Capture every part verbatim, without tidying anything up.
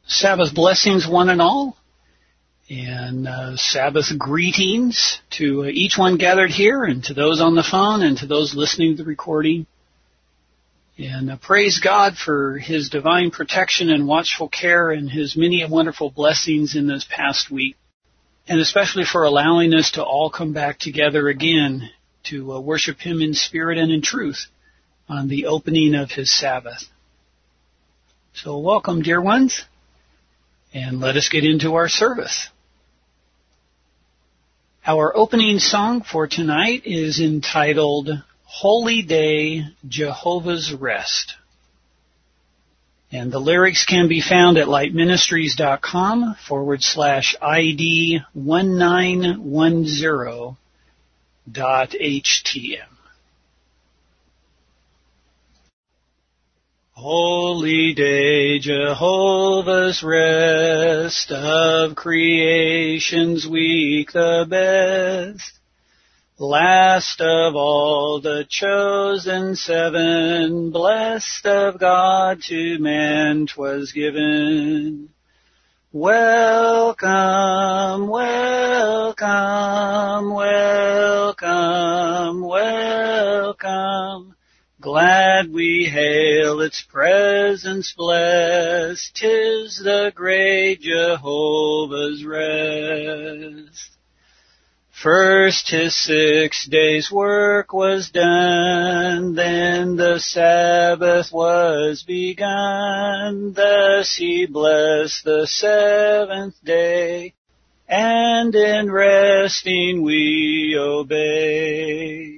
Sabbath blessings, one and all, and uh, Sabbath greetings to uh, each one gathered here, and to those on the phone, and to those listening to the recording. And uh, praise God for His divine protection and watchful care, and His many wonderful blessings in this past week, and especially for allowing us to all come back together again to uh, worship Him in spirit and in truth on the opening of His Sabbath. So welcome, dear ones. And let us get into our service. Our opening song for tonight is entitled, Holy Day, Jehovah's Rest. And the lyrics can be found at lightministries.com forward slash ID 1910 dot HTM. Holy day, Jehovah's rest, of creation's week the best. Last of all the chosen seven, blessed of God to man 'twas given. Welcome, welcome, welcome, welcome. Glad we hail its presence blessed, 'tis the great Jehovah's rest. First his six days' work was done, then the Sabbath was begun. Thus he blessed the seventh day, and in resting we obey.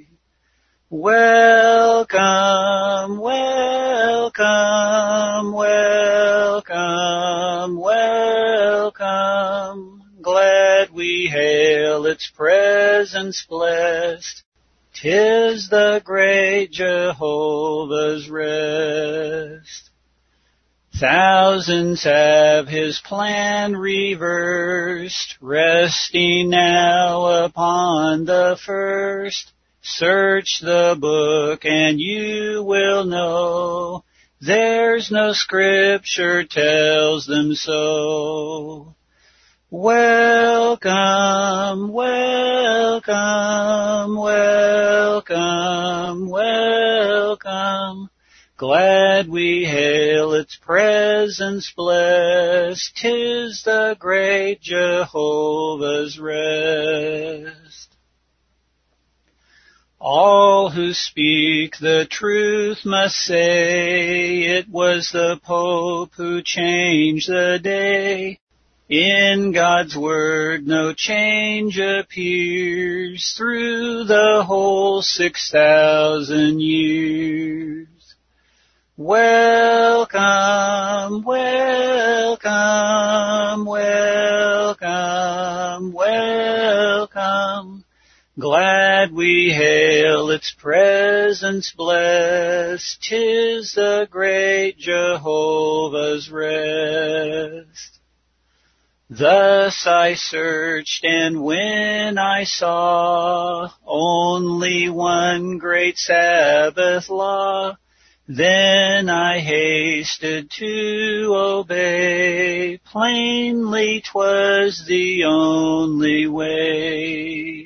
Welcome, welcome, welcome, welcome. Glad we hail its presence blessed, 'tis the great Jehovah's rest. Thousands have his plan reversed, resting now upon the first. Search the book and you will know, there's no scripture tells them so. Welcome, welcome, welcome, welcome. Glad we hail its presence blessed, 'tis the great Jehovah's rest. All who speak the truth must say, it was the Pope who changed the day. In God's word no change appears through the whole six thousand years. Welcome, welcome, welcome, welcome. Glad we hail its presence blessed, 'tis the great Jehovah's rest. Thus I searched, and when I saw only one great Sabbath law, then I hasted to obey. Plainly 'twas the only way.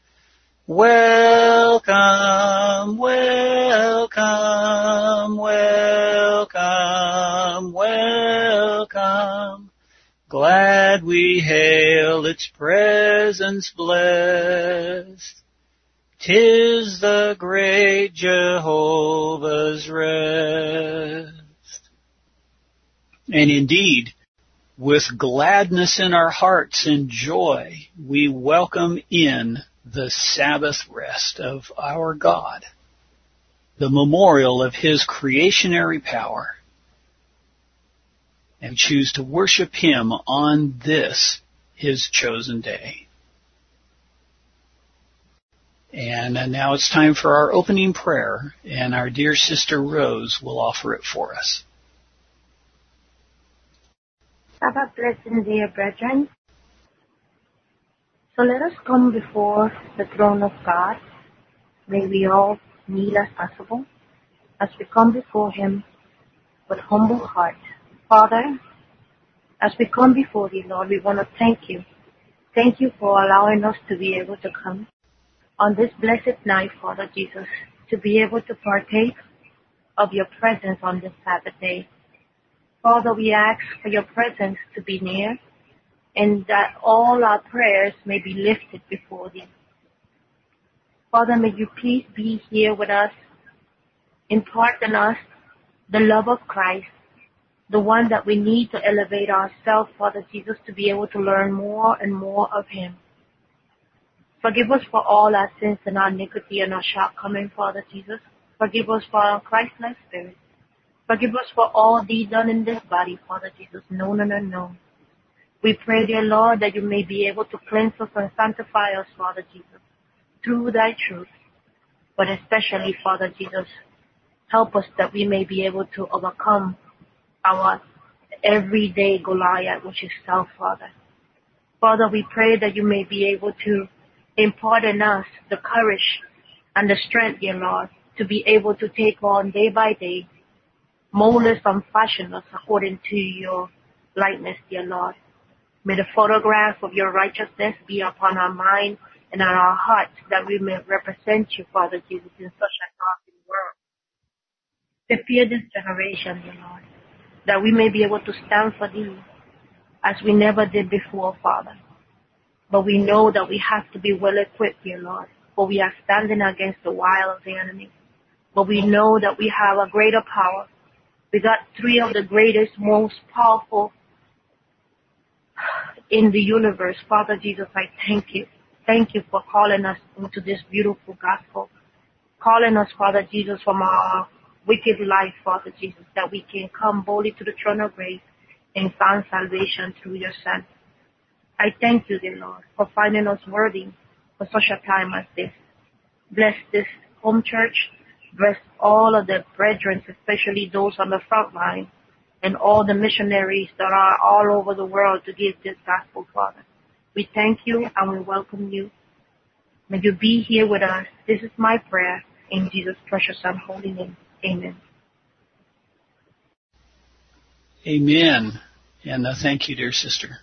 Welcome, welcome, welcome, welcome. Glad we hail its presence blessed, 'tis the great Jehovah's rest. And indeed, with gladness in our hearts and joy, we welcome in the Sabbath rest of our God, the memorial of His creationary power, and choose to worship Him on this, His chosen day. And now it's time for our opening prayer, and our dear sister Rose will offer it for us. Sabbath blessing, dear brethren. So let us come before the throne of God. May we all kneel as possible as we come before Him with humble heart. Father, As we come before thee, Lord, we want to thank you. Thank you for allowing us to be able to come on this blessed night, Father Jesus, to be able to partake of your presence on this Sabbath day. Father, we ask for your presence to be near and that all our prayers may be lifted before thee. Father, may you please be here with us, impart in us the love of Christ, the one that we need to elevate ourselves, Father Jesus, to be able to learn more and more of him. Forgive us for all our sins and our iniquity and our shortcoming, Father Jesus. Forgive us for our Christ-like spirit. Forgive us for all deeds done in this body, Father Jesus, known and unknown. We pray, dear Lord, that you may be able to cleanse us and sanctify us, Father Jesus, through thy truth. But especially, Father Jesus, help us that we may be able to overcome our everyday Goliath, which is self, Father. Father, we pray that you may be able to impart in us the courage and the strength, dear Lord, to be able to take on day by day, mold us and fashion us according to your likeness, dear Lord. May the photograph of your righteousness be upon our mind and on our hearts, that we may represent you, Father Jesus, in such a dark world. Prepare this generation, dear Lord, that we may be able to stand for thee as we never did before, Father. But we know that we have to be well equipped, dear Lord, for we are standing against the wile of the enemy. But we know that we have a greater power. We got three of the greatest, most powerful in the universe. Father Jesus, I thank you. Thank you for calling us into this beautiful gospel. Calling us, Father Jesus, from our wicked life, Father Jesus, that we can come boldly to the throne of grace and find salvation through your Son. I thank you, dear Lord, for finding us worthy for such a time as this. Bless this home church. Bless all of the brethren, especially those on the front line, and all the missionaries that are all over the world to give this gospel, Father. We thank you and we welcome you. May you be here with us. This is my prayer in Jesus' precious and holy name. Amen. Amen. And uh, thank you, dear sister.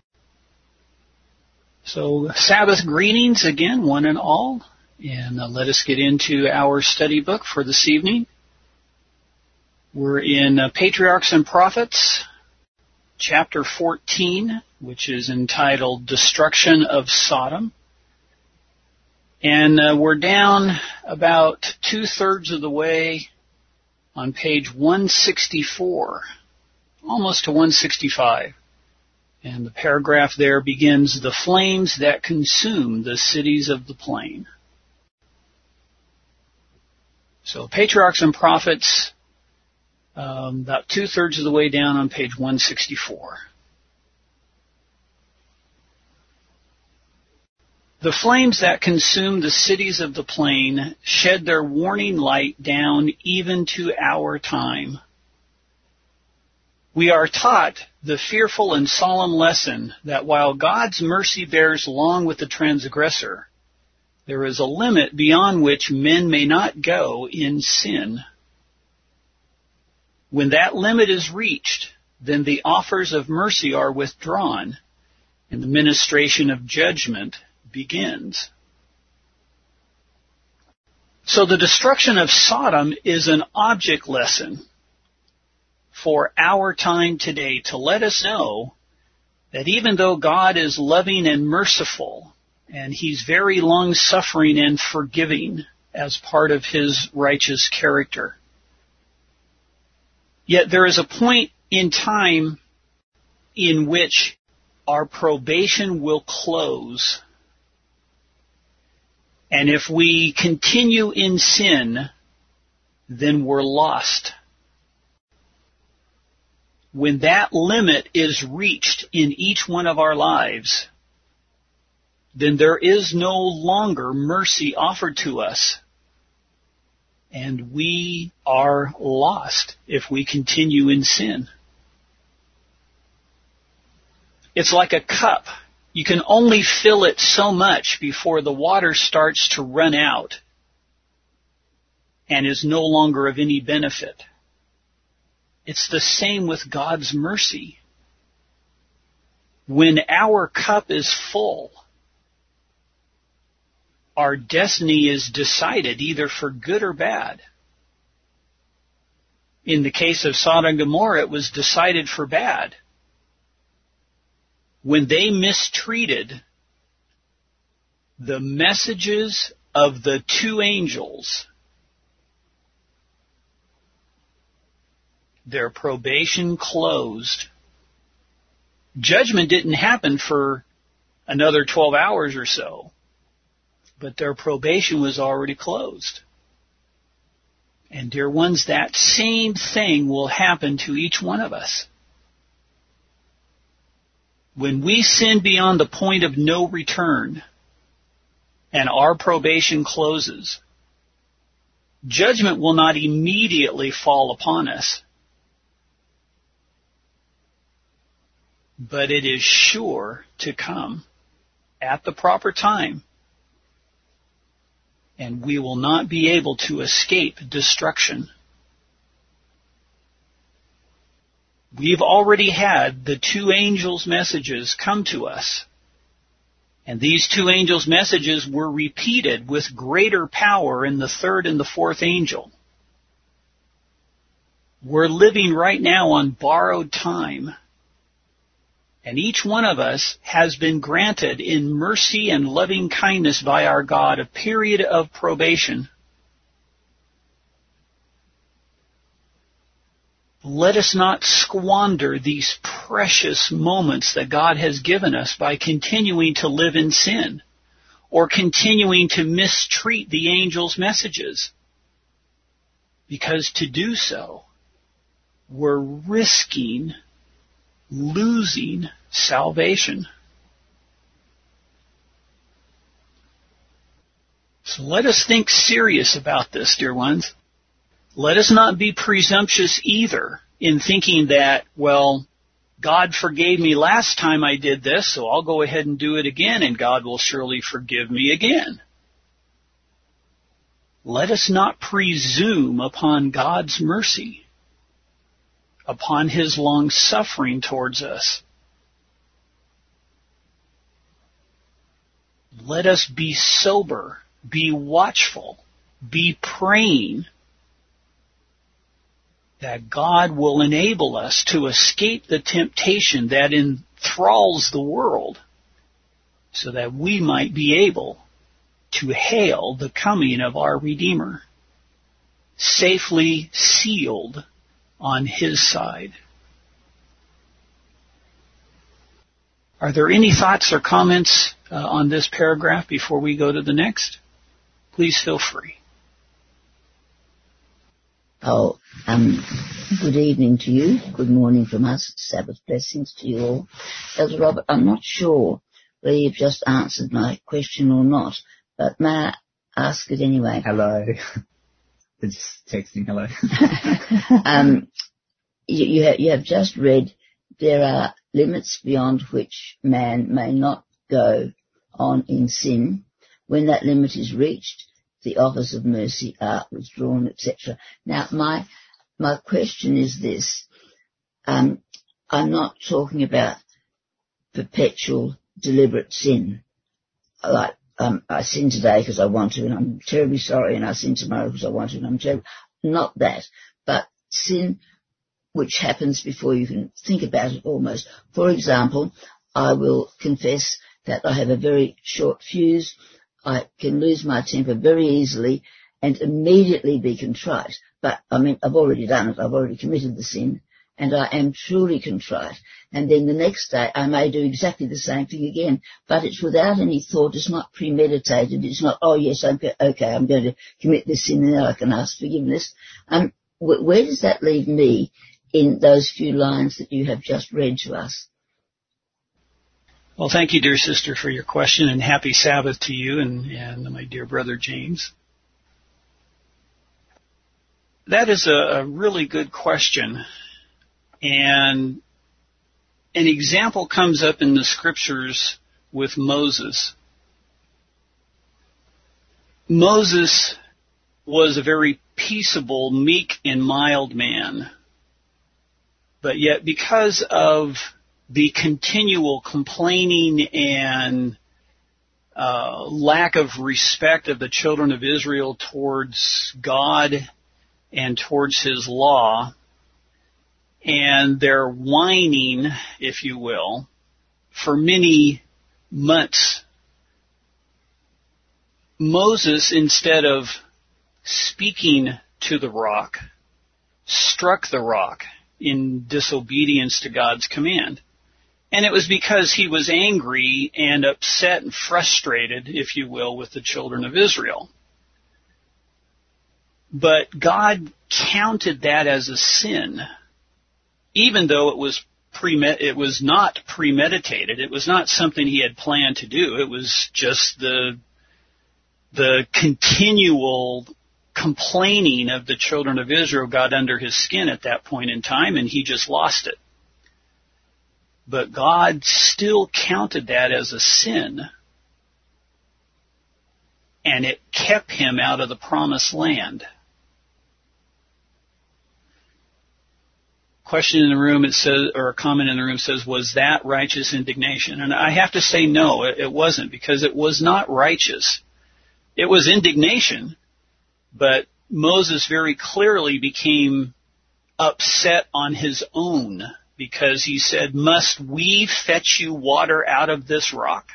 So, Sabbath greetings again, one and all. And uh, let us get into our study book for this evening. We're in uh, Patriarchs and Prophets, chapter fourteen, which is entitled Destruction of Sodom. And uh, we're down about two-thirds of the way on page one sixty-four, almost to one sixty-five. And the paragraph there begins, "The flames that consume the cities of the plain." So Patriarchs and Prophets, um, about two-thirds of the way down on page one sixty-four. "The flames that consume the cities of the plain shed their warning light down even to our time. We are taught the fearful and solemn lesson that while God's mercy bears long with the transgressor, there is a limit beyond which men may not go in sin. When that limit is reached, then the offers of mercy are withdrawn, and the ministration of judgment begins." So the destruction of Sodom is an object lesson for our time today, to let us know that even though God is loving and merciful, and He's very long-suffering and forgiving as part of His righteous character, yet there is a point in time in which our probation will close. And if we continue in sin, then we're lost. When that limit is reached in each one of our lives, then there is no longer mercy offered to us. And we are lost if we continue in sin. It's like a cup. You can only fill it so much before the water starts to run out and is no longer of any benefit. It's the same with God's mercy. When our cup is full, our destiny is decided either for good or bad. In the case of Sodom and Gomorrah, it was decided for bad. When they mistreated the messages of the two angels, their probation closed. Judgment didn't happen for another twelve hours or so, but their probation was already closed. And dear ones, that same thing will happen to each one of us. When we sin beyond the point of no return and our probation closes, judgment will not immediately fall upon us, but it is sure to come at the proper time, and we will not be able to escape destruction. We've already had the two angels' messages come to us, and these two angels' messages were repeated with greater power in the third and the fourth angel. We're living right now on borrowed time, and each one of us has been granted in mercy and loving kindness by our God a period of probation. Let us not squander these precious moments that God has given us by continuing to live in sin or continuing to mistreat the angels' messages. Because to do so, we're risking losing salvation. So let us think serious about this, dear ones. Let us not be presumptuous either in thinking that, well, God forgave me last time I did this, so I'll go ahead and do it again, and God will surely forgive me again. Let us not presume upon God's mercy, upon His long-suffering towards us. Let us be sober, be watchful, be praying that God will enable us to escape the temptation that enthralls the world so that we might be able to hail the coming of our Redeemer, safely sealed on His side. Are there any thoughts or comments uh, on this paragraph before we go to the next? Please feel free. Oh, um, good evening to you. Good morning from us. Sabbath blessings to you all. Elder Robert, I'm not sure whether you've just answered my question or not, but may I ask it anyway? Hello. It's texting hello. um, you, you, have, you have just read there are limits beyond which man may not go on in sin. When that limit is reached, the offers of mercy are withdrawn, et cetera. Now, my my question is this. Um, I'm not talking about perpetual, deliberate sin. Like, um, I sin today because I want to, and I'm terribly sorry, and I sin tomorrow because I want to, and I'm terribly... Not that, but sin which happens before you can think about it almost. For example, I will confess that I have a very short fuse. I can lose my temper very easily and immediately be contrite. But, I mean, I've already done it. I've already committed the sin, and I am truly contrite. And then the next day I may do exactly the same thing again. But it's without any thought. It's not premeditated. It's not, oh, yes, okay, okay I'm going to commit this sin and now I can ask forgiveness. Um, wh- where does that leave me in those few lines that you have just read to us? Well, thank you, dear sister, for your question, and happy Sabbath to you and, and my dear brother James. That is a, a really good question. And an example comes up in the scriptures with Moses. Moses was a very peaceable, meek, and mild man. But yet, because of the continual complaining and uh, lack of respect of the children of Israel towards God and towards His law, and their whining, if you will, for many months, Moses, instead of speaking to the rock, struck the rock in disobedience to God's command. And it was because he was angry and upset and frustrated, if you will, with the children of Israel. But God counted that as a sin, even though it was premed- it was not premeditated. It was not something he had planned to do. It was just the the continual complaining of the children of Israel got under his skin at that point in time, and he just lost it. But God still counted that as a sin, and it kept him out of the promised land. Question in the room, it says, or a comment in the room says, was that righteous indignation? And I have to say no, it, it wasn't, because it was not righteous. It was indignation, but Moses very clearly became upset on his own because he said, must we fetch you water out of this rock?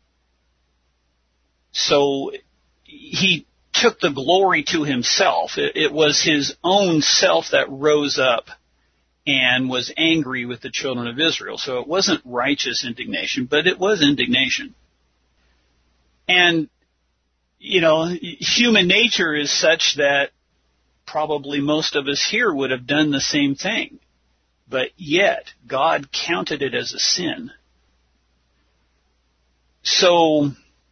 So he took the glory to himself. It, it was his own self that rose up and was angry with the children of Israel. So it wasn't righteous indignation, but it was indignation. And, you know, human nature is such that probably most of us here would have done the same thing. But yet, God counted it as a sin. So,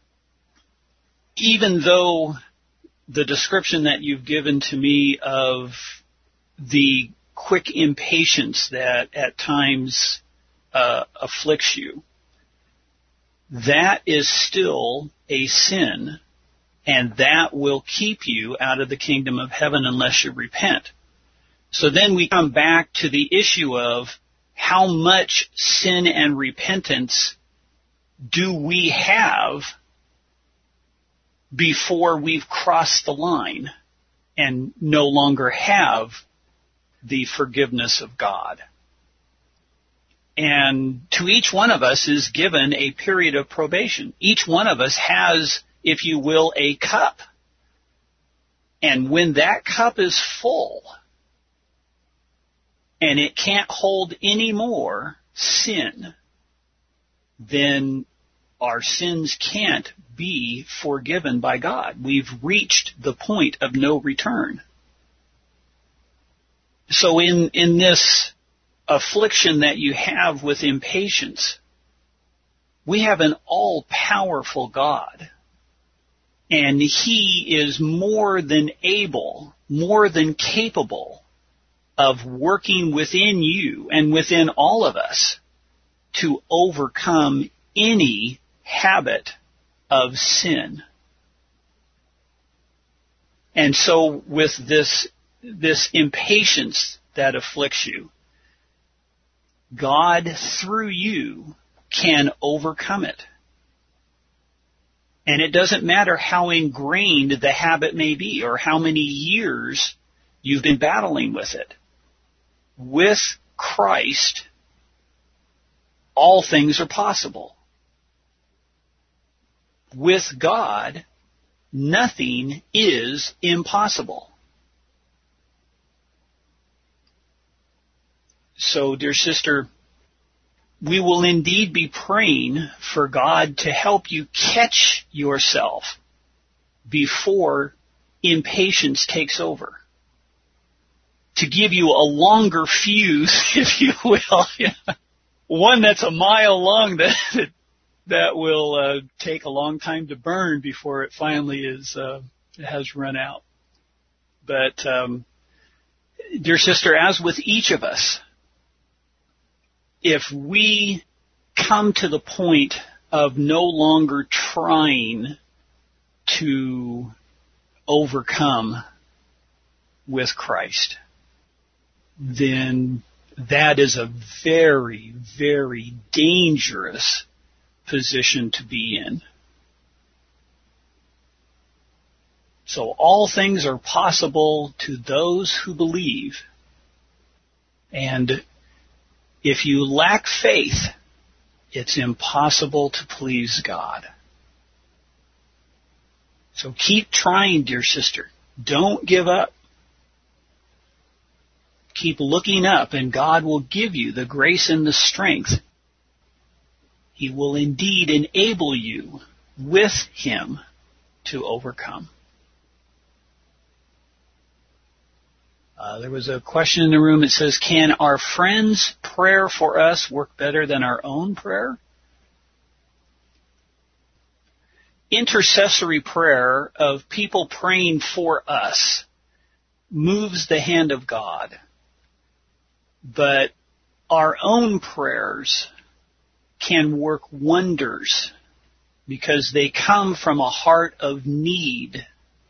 even though the description that you've given to me of the quick impatience that at times uh, afflicts you, that is still a sin, and that will keep you out of the kingdom of heaven unless you repent. So then we come back to the issue of how much sin and repentance do we have before we've crossed the line and no longer have the forgiveness of God. And to each one of us is given a period of probation. Each one of us has, if you will, a cup. And when that cup is full, and it can't hold any more sin, then our sins can't be forgiven by God. We've reached the point of no return. So in, in this affliction that you have with impatience, we have an all-powerful God. And He is more than able, more than capable of working within you and within all of us to overcome any habit of sin. And so with this, this impatience that afflicts you, God, through you, can overcome it. And it doesn't matter how ingrained the habit may be or how many years you've been battling with it. With Christ, all things are possible. With God, nothing is impossible. So, dear sister, we will indeed be praying for God to help you catch yourself before impatience takes over. To give you a longer fuse, if you will, one that's a mile long that that will uh, take a long time to burn before it finally is uh, has run out. But, um, dear sister, as with each of us, if we come to the point of no longer trying to overcome with Christ, then that is a very, very dangerous position to be in. So all things are possible to those who believe. And if you lack faith, it's impossible to please God. So keep trying, dear sister. Don't give up. Keep looking up, and God will give you the grace and the strength. He will indeed enable you with Him to overcome. Uh, there was a question in the room that says, can our friends' prayer for us work better than our own prayer? Intercessory prayer of people praying for us moves the hand of God. But our own prayers can work wonders because they come from a heart of need.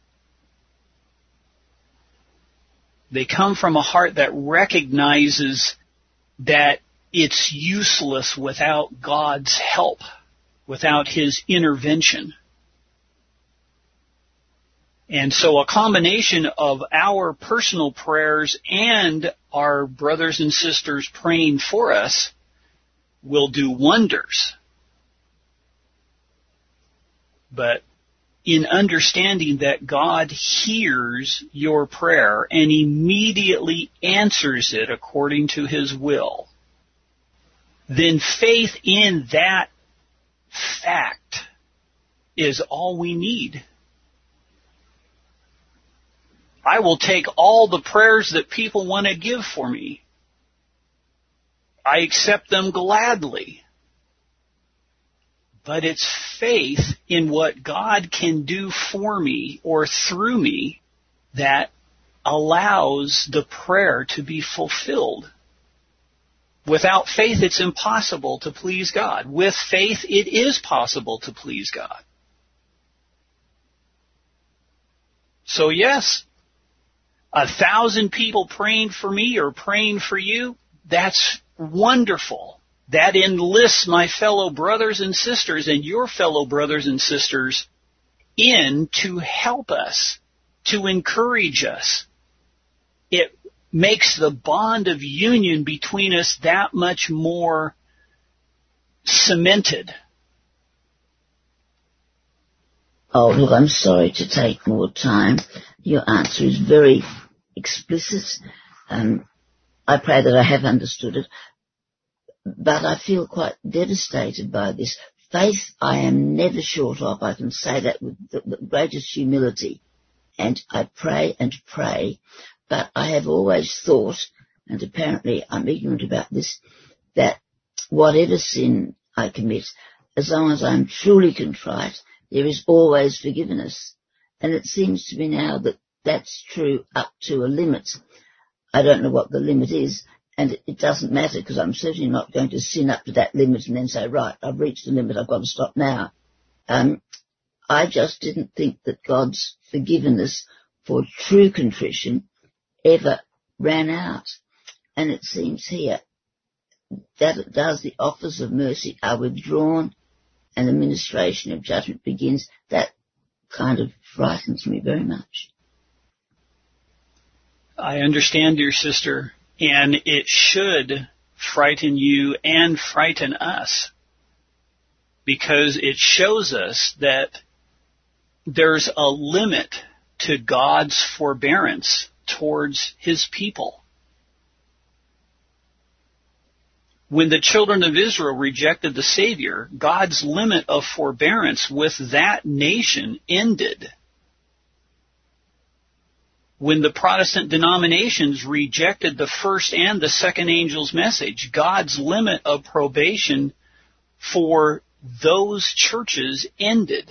They come from a heart that recognizes that it's useless without God's help, without His intervention. And so a combination of our personal prayers and our brothers and sisters praying for us will do wonders. But in understanding that God hears your prayer and immediately answers it according to His will, then faith in that fact is all we need. I will take all the prayers that people want to give for me. I accept them gladly. But it's faith in what God can do for me or through me that allows the prayer to be fulfilled. Without faith, it's impossible to please God. With faith, it is possible to please God. So yes, a thousand people praying for me or praying for you, that's wonderful. That enlists my fellow brothers and sisters and your fellow brothers and sisters in to help us, to encourage us. It makes the bond of union between us that much more cemented. Oh, look, I'm sorry to take more time. Your answer is very explicit. Um, I pray that I have understood it. But I feel quite devastated by this. Faith I am never short of. I can say that with the, the greatest humility. And I pray and pray. But I have always thought, and apparently I'm ignorant about this, that whatever sin I commit, as long as I'm truly contrite, there is always forgiveness. And it seems to me now that that's true up to a limit. I don't know what the limit is, and it doesn't matter because I'm certainly not going to sin up to that limit and then say, right, I've reached the limit, I've got to stop now. Um, I just didn't think that God's forgiveness for true contrition ever ran out. And it seems here that it does. The offers of mercy are withdrawn and the ministration of judgment begins. That kind of frightens me very much. I understand, dear sister, and it should frighten you and frighten us because it shows us that there's a limit to God's forbearance towards His people. When the children of Israel rejected the Savior, God's limit of forbearance with that nation ended. When the Protestant denominations rejected the first and the second angel's message, God's limit of probation for those churches ended.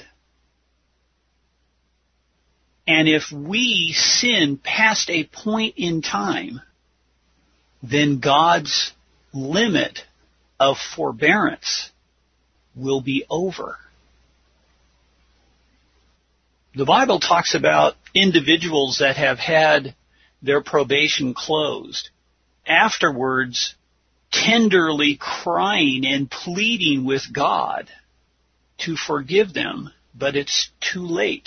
And if we sin past a point in time, then God's limit of forbearance will be over. The Bible talks about individuals that have had their probation closed. afterwards tenderly crying and pleading with God to forgive them, but it's too late.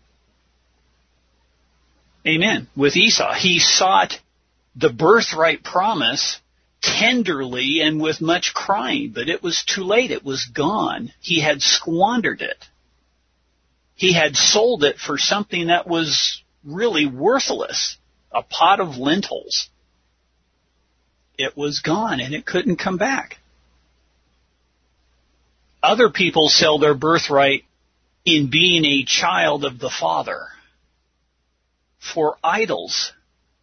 Amen. With Esau, he sought the birthright promise tenderly and with much crying, but it was too late. It was gone. He had squandered it. He had sold it for something that was really worthless, a pot of lentils. It was gone and it couldn't come back. Other people sell their birthright in being a child of the Father for idols.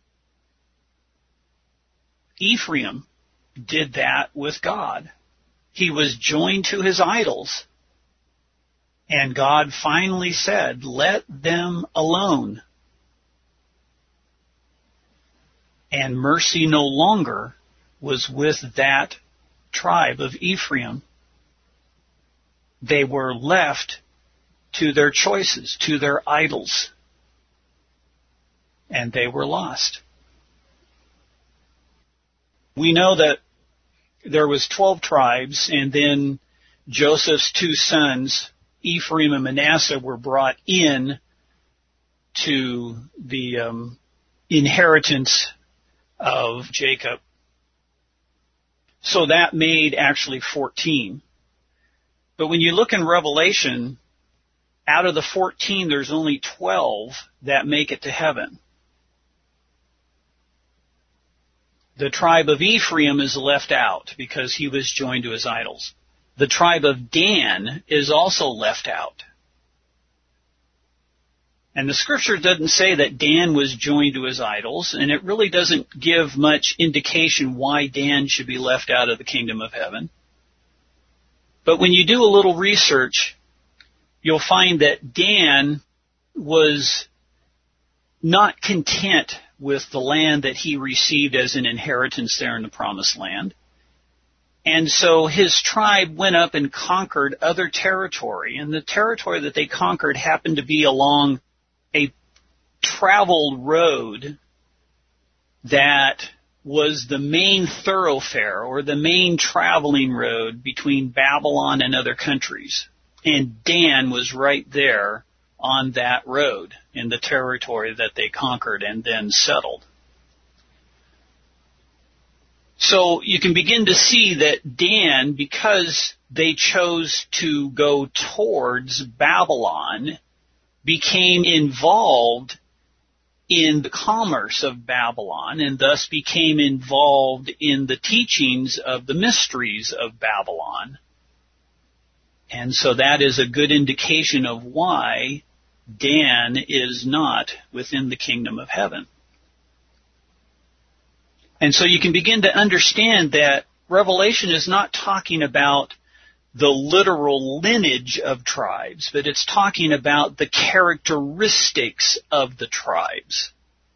Ephraim did that with God. He was joined to his idols. And God finally said, let them alone. And mercy no longer was with that tribe of Ephraim. They were left to their choices, to their idols. And they were lost. We know that there was twelve tribes, and then Joseph's two sons, Ephraim and Manasseh, were brought in to the um, inheritance of Jacob. So that made actually fourteen. But when you look in Revelation, out of the fourteen, there's only twelve that make it to heaven. The tribe of Ephraim is left out because he was joined to his idols. The tribe of Dan is also left out. And the scripture doesn't say that Dan was joined to his idols, and it really doesn't give much indication why Dan should be left out of the kingdom of heaven. But when you do a little research, you'll find that Dan was not content with the land that he received as an inheritance there in the promised land. And so his tribe went up and conquered other territory, and the territory that they conquered happened to be along a traveled road that was the main thoroughfare or the main traveling road between Babylon and other countries. And Dan was right there on that road in the territory that they conquered and then settled. So you can begin to see that Dan, because they chose to go towards Babylon, became involved in the commerce of Babylon and thus became involved in the teachings of the mysteries of Babylon. And so that is a good indication of why Dan is not within the kingdom of heaven. And so you can begin to understand that Revelation is not talking about the literal lineage of tribes, but it's talking about the characteristics of the tribes.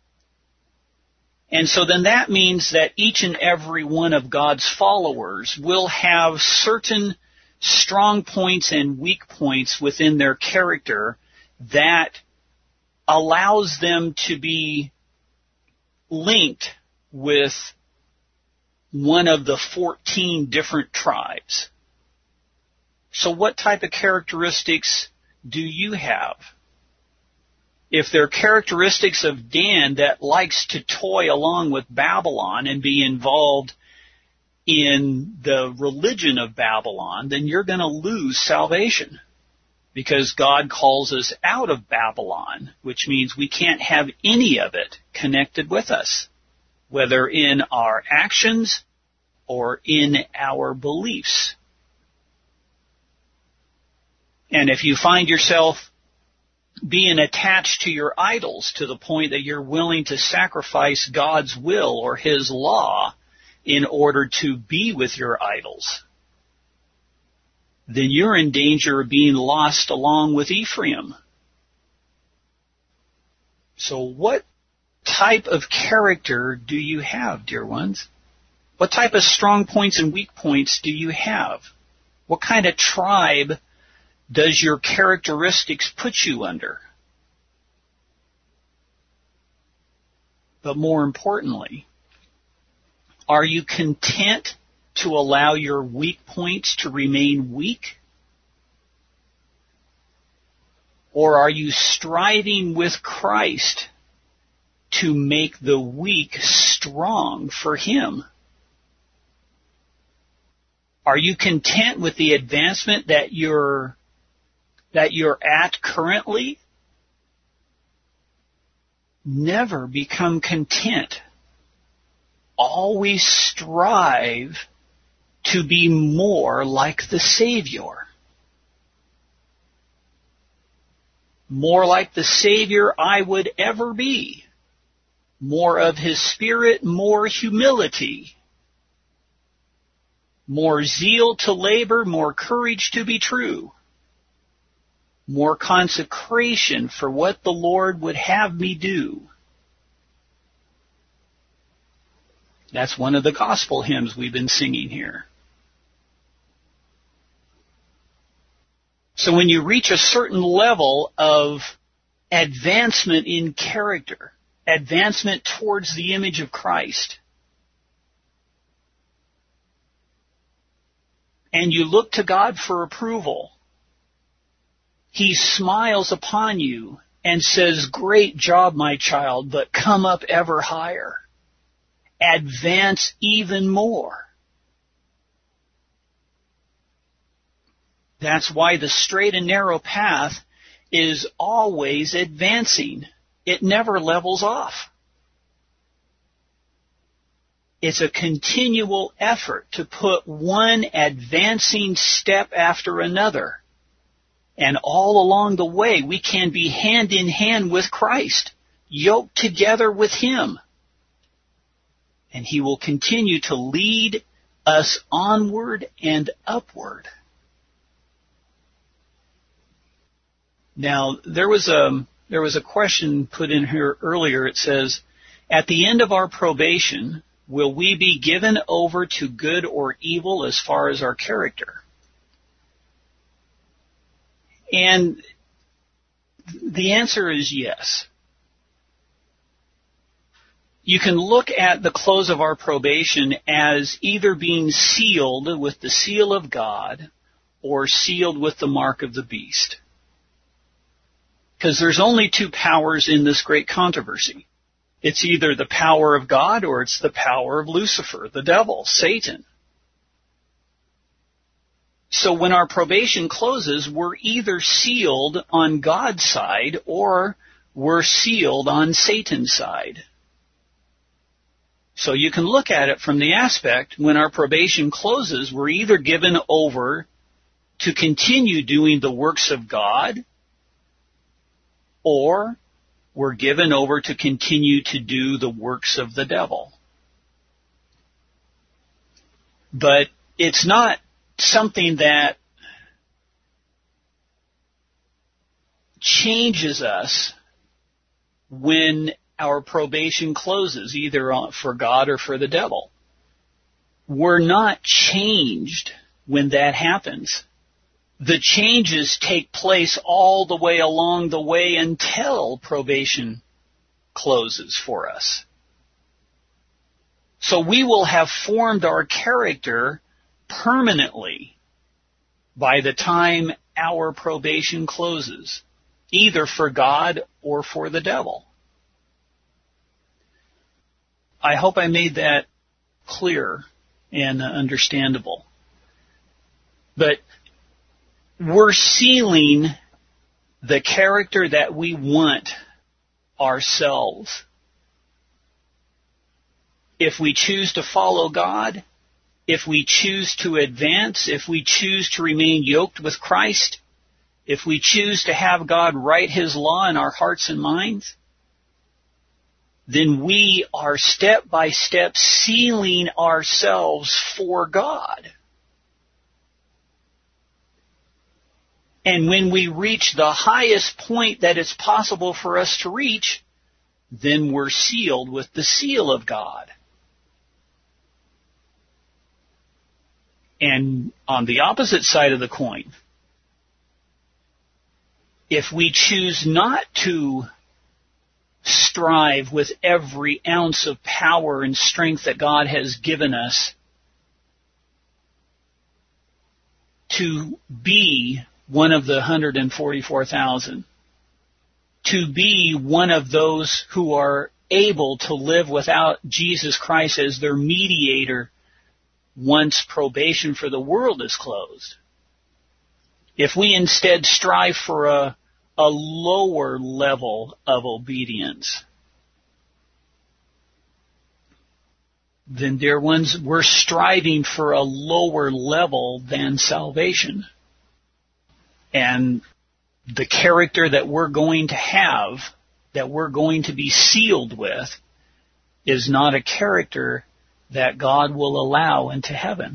And so then that means that each and every one of God's followers will have certain strong points and weak points within their character that allows them to be linked with one of the fourteen different tribes. So what type of characteristics do you have? If they're characteristics of Dan that likes to toy along with Babylon and be involved in the religion of Babylon, then you're going to lose salvation. Because God calls us out of Babylon, which means we can't have any of it connected with us, whether in our actions or in our beliefs. And if you find yourself being attached to your idols to the point that you're willing to sacrifice God's will or His law in order to be with your idols, then you're in danger of being lost along with Ephraim. So what type of character do you have, dear ones? What type of strong points and weak points do you have? What kind of tribe does your characteristics put you under? But more importantly, Are you content to allow your weak points to remain weak? Or are you striving with Christ to make the weak strong for Him? Are you content with the advancement that you're that you're at currently? Never become content. Always strive to be more like the Savior. More like the Savior I would ever be. More of His Spirit, more humility. More zeal to labor, more courage to be true. More consecration for what the Lord would have me do. That's one of the gospel hymns we've been singing here. So when you reach a certain level of advancement in character, advancement towards the image of Christ, and you look to God for approval, He smiles upon you and says, "Great job, my child, but come up ever higher. Advance even more." That's why the straight and narrow path is always advancing. It never levels off. It's a continual effort to put one advancing step after another. And all along the way, we can be hand in hand with Christ, yoked together with Him. And He will continue to lead us onward and upward. Now, there was a there was a question put in here earlier. It says, at the end of our probation, will we be given over to good or evil as far as our character? And the answer is yes. You can look at the close of our probation as either being sealed with the seal of God or sealed with the mark of the beast. Because there's only two powers in this great controversy. It's either the power of God or it's the power of Lucifer, the devil, Satan. So when our probation closes, we're either sealed on God's side or we're sealed on Satan's side. So you can look at it from the aspect, when our probation closes, we're either given over to continue doing the works of God, or we're given over to continue to do the works of the devil. But it's not something that changes us when our probation closes, either for God or for the devil. We're not changed when that happens. The changes take place all the way along the way until probation closes for us. So we will have formed our character permanently by the time our probation closes, either for God or for the devil. I hope I made that clear and understandable. But we're sealing the character that we want ourselves. If we choose to follow God, if we choose to advance, if we choose to remain yoked with Christ, if we choose to have God write His law in our hearts and minds, then we are step by step sealing ourselves for God. And when we reach the highest point that it's possible for us to reach, then we're sealed with the seal of God. And on the opposite side of the coin, if we choose not to strive with every ounce of power and strength that God has given us to be one of the one hundred forty-four thousand, to be one of those who are able to live without Jesus Christ as their mediator once probation for the world is closed. If we instead strive for a, a lower level of obedience, then, dear ones, we're striving for a lower level than salvation. And the character that we're going to have, that we're going to be sealed with, is not a character that God will allow into heaven.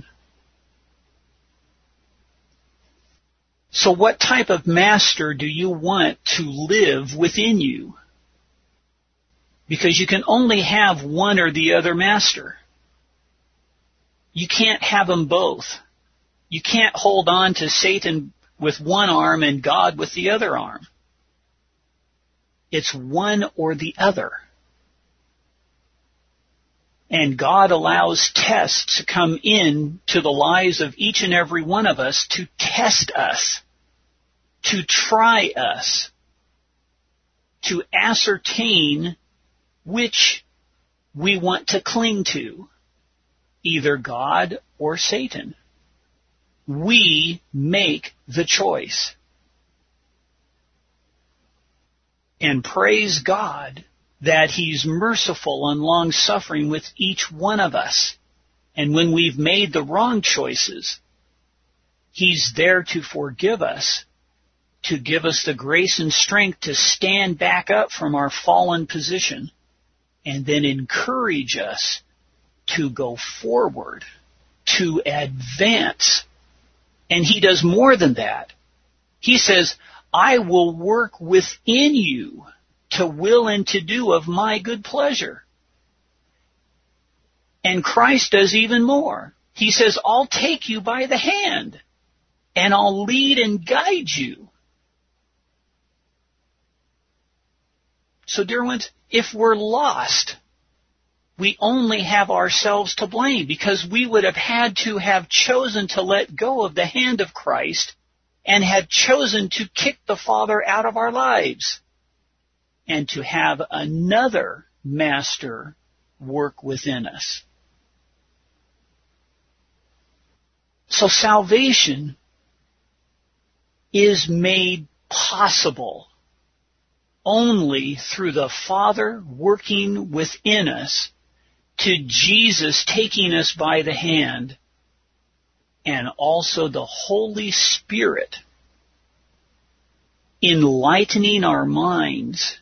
So what type of master do you want to live within you? Because you can only have one or the other master. You can't have them both. You can't hold on to Satan with one arm and God with the other arm. It's one or the other. And God allows tests to come in to the lives of each and every one of us to test us, to try us, to ascertain which we want to cling to, either God or Satan. We make the choice. And praise God that He's merciful and long-suffering with each one of us. And when we've made the wrong choices, He's there to forgive us, to give us the grace and strength to stand back up from our fallen position, and then encourage us to go forward, to advance. And He does more than that. He says, I will work within you to will and to do of my good pleasure. And Christ does even more. He says, I'll take you by the hand, and I'll lead and guide you. So, dear ones, if we're lost, we only have ourselves to blame, because we would have had to have chosen to let go of the hand of Christ and had chosen to kick the Father out of our lives and to have another master work within us. So salvation is made possible only through the Father working within us, to Jesus taking us by the hand, and also the Holy Spirit enlightening our minds,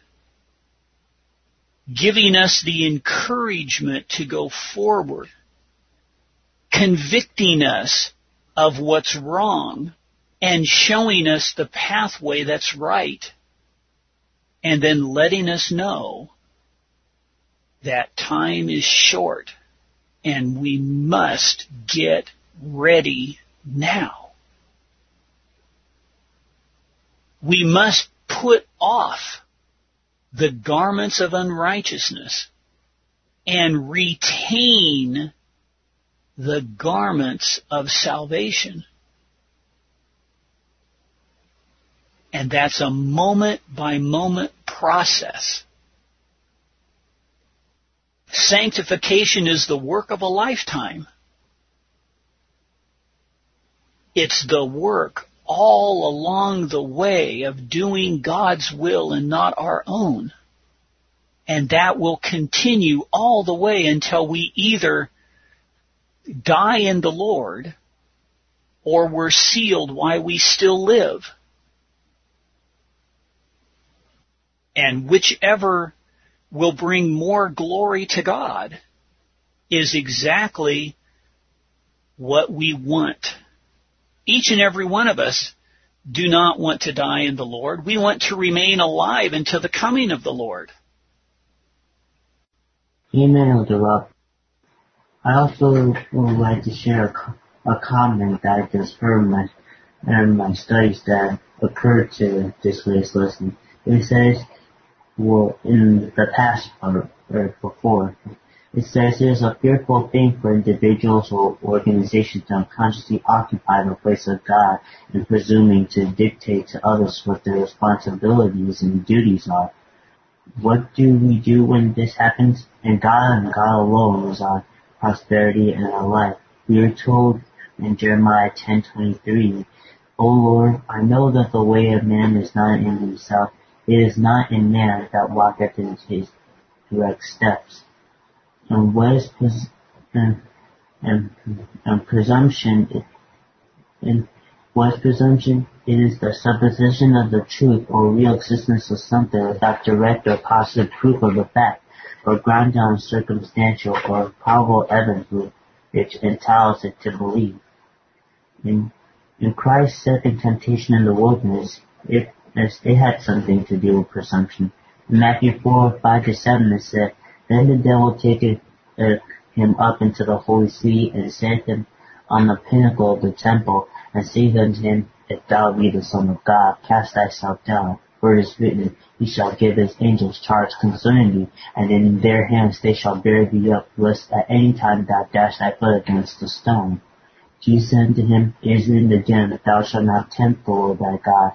giving us the encouragement to go forward, convicting us of what's wrong, and showing us the pathway that's right, and then letting us know that time is short and we must get ready now. We must put off the garments of unrighteousness and retain the garments of salvation. And that's a moment-by-moment process. Sanctification is the work of a lifetime. It's the work all along the way of doing God's will and not our own. And that will continue all the way until we either die in the Lord or we're sealed while we still live. And whichever will bring more glory to God is exactly what we want. Each and every one of us do not want to die in the Lord. We want to remain alive until the coming of the Lord. Amen, Elder Rob. I also would like to share a, co- a comment that I just heard in my, in my studies that occurred to this latest lesson. It says, were in the past or, or before. It says it is a fearful thing for individuals or organizations to unconsciously occupy the place of God and presuming to dictate to others what their responsibilities and duties are. What do we do when this happens? And God and God alone is our prosperity and our life. We are told in Jeremiah ten twenty-three, O Lord, I know that the way of man is not in himself. It is not in man that walketh in his direct steps. And what is pres- and, and, and presumption? And what is presumption? It is the supposition of the truth or real existence of something without direct or positive proof of the fact, or grounded on circumstantial or probable evidence which entitles it to believe. In, in Christ's second temptation in the wilderness, it, it had something to do with presumption. In Matthew four, five to seven, it said, Then the devil taketh uh, him up into the holy city, and set him on the pinnacle of the temple, and saith unto him, If thou be the Son of God, cast thyself down. For it is written, He shall give his angels charge concerning thee, and in their hands they shall bear thee up, lest at any time thou dash thy foot against a stone. Jesus said unto him, It is written again, Thou shalt not tempt the Lord thy God.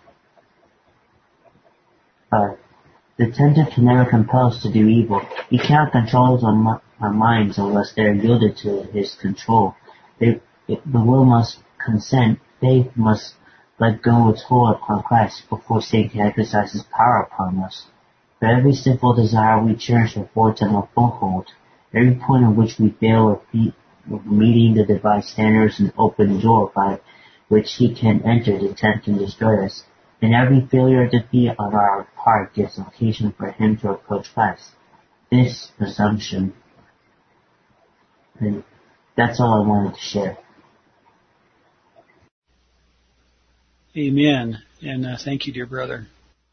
Uh, the tempter can never compel us to do evil. He cannot control our, our minds unless they are yielded to his control. They, it, the will must consent. Faith must let go its hold upon Christ before Satan can exercise his power upon us. For every sinful desire we cherish affords him a foothold. Every point in which we fail of meeting the divine standards and open door by which he can enter to tempt and destroy us. And every failure or defeat on our part gives occasion for him to approach Christ. This presumption. And that's all I wanted to share. Amen. And uh, thank you, dear brother.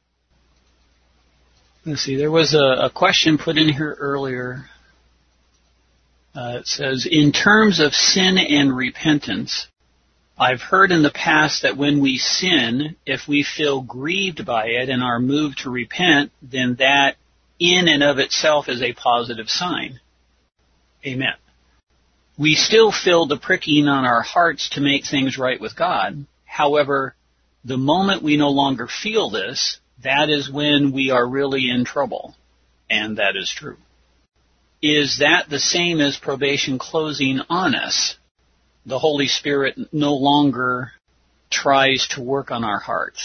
Let's see, there was a, a question put in here earlier. Uh, it says, in terms of sin and repentance, I've heard in the past that when we sin, if we feel grieved by it and are moved to repent, then that in and of itself is a positive sign. Amen. We still feel the pricking on our hearts to make things right with God. However, the moment we no longer feel this, that is when we are really in trouble. And that is true. Is that the same as probation closing on us? The Holy Spirit no longer tries to work on our hearts.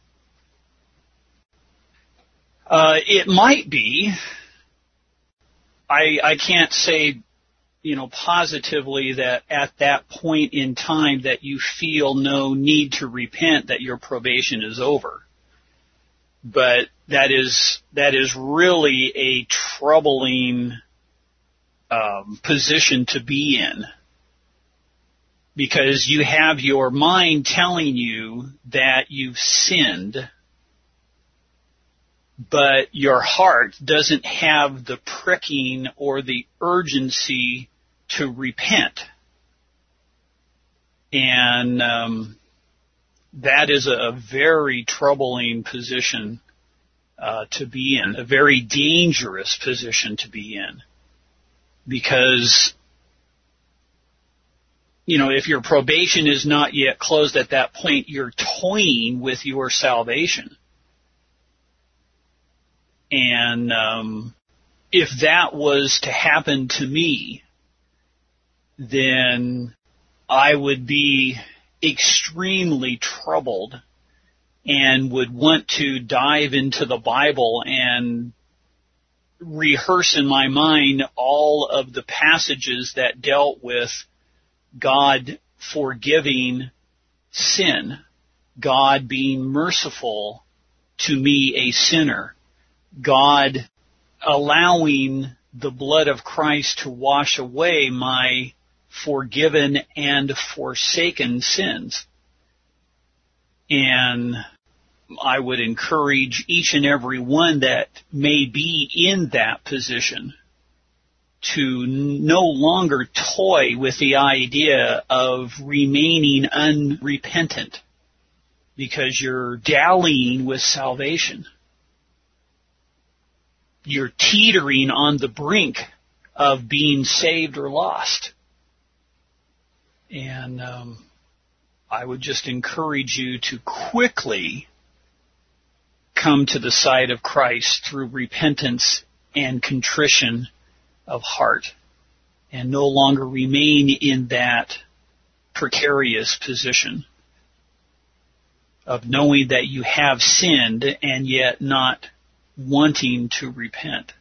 Uh, it might be. I, I can't say, you know, positively that at that point in time that you feel no need to repent, that your probation is over. But that is, that is really a troubling um, position to be in. Because you have your mind telling you that you've sinned, but your heart doesn't have the pricking or the urgency to repent. And um, that is a very troubling position uh, to be in, a very dangerous position to be in. Because, you know, if your probation is not yet closed at that point, you're toying with your salvation. And um, if that was to happen to me, then I would be extremely troubled and would want to dive into the Bible and rehearse in my mind all of the passages that dealt with God forgiving sin, God being merciful to me, a sinner, God allowing the blood of Christ to wash away my forgiven and forsaken sins. And I would encourage each and every one that may be in that position to no longer toy with the idea of remaining unrepentant because you're dallying with salvation. you're teetering on the brink of being saved or lost. And um, I would just encourage you to quickly come to the side of Christ through repentance and contrition of heart, and no longer remain in that precarious position of knowing that you have sinned and yet not wanting to repent.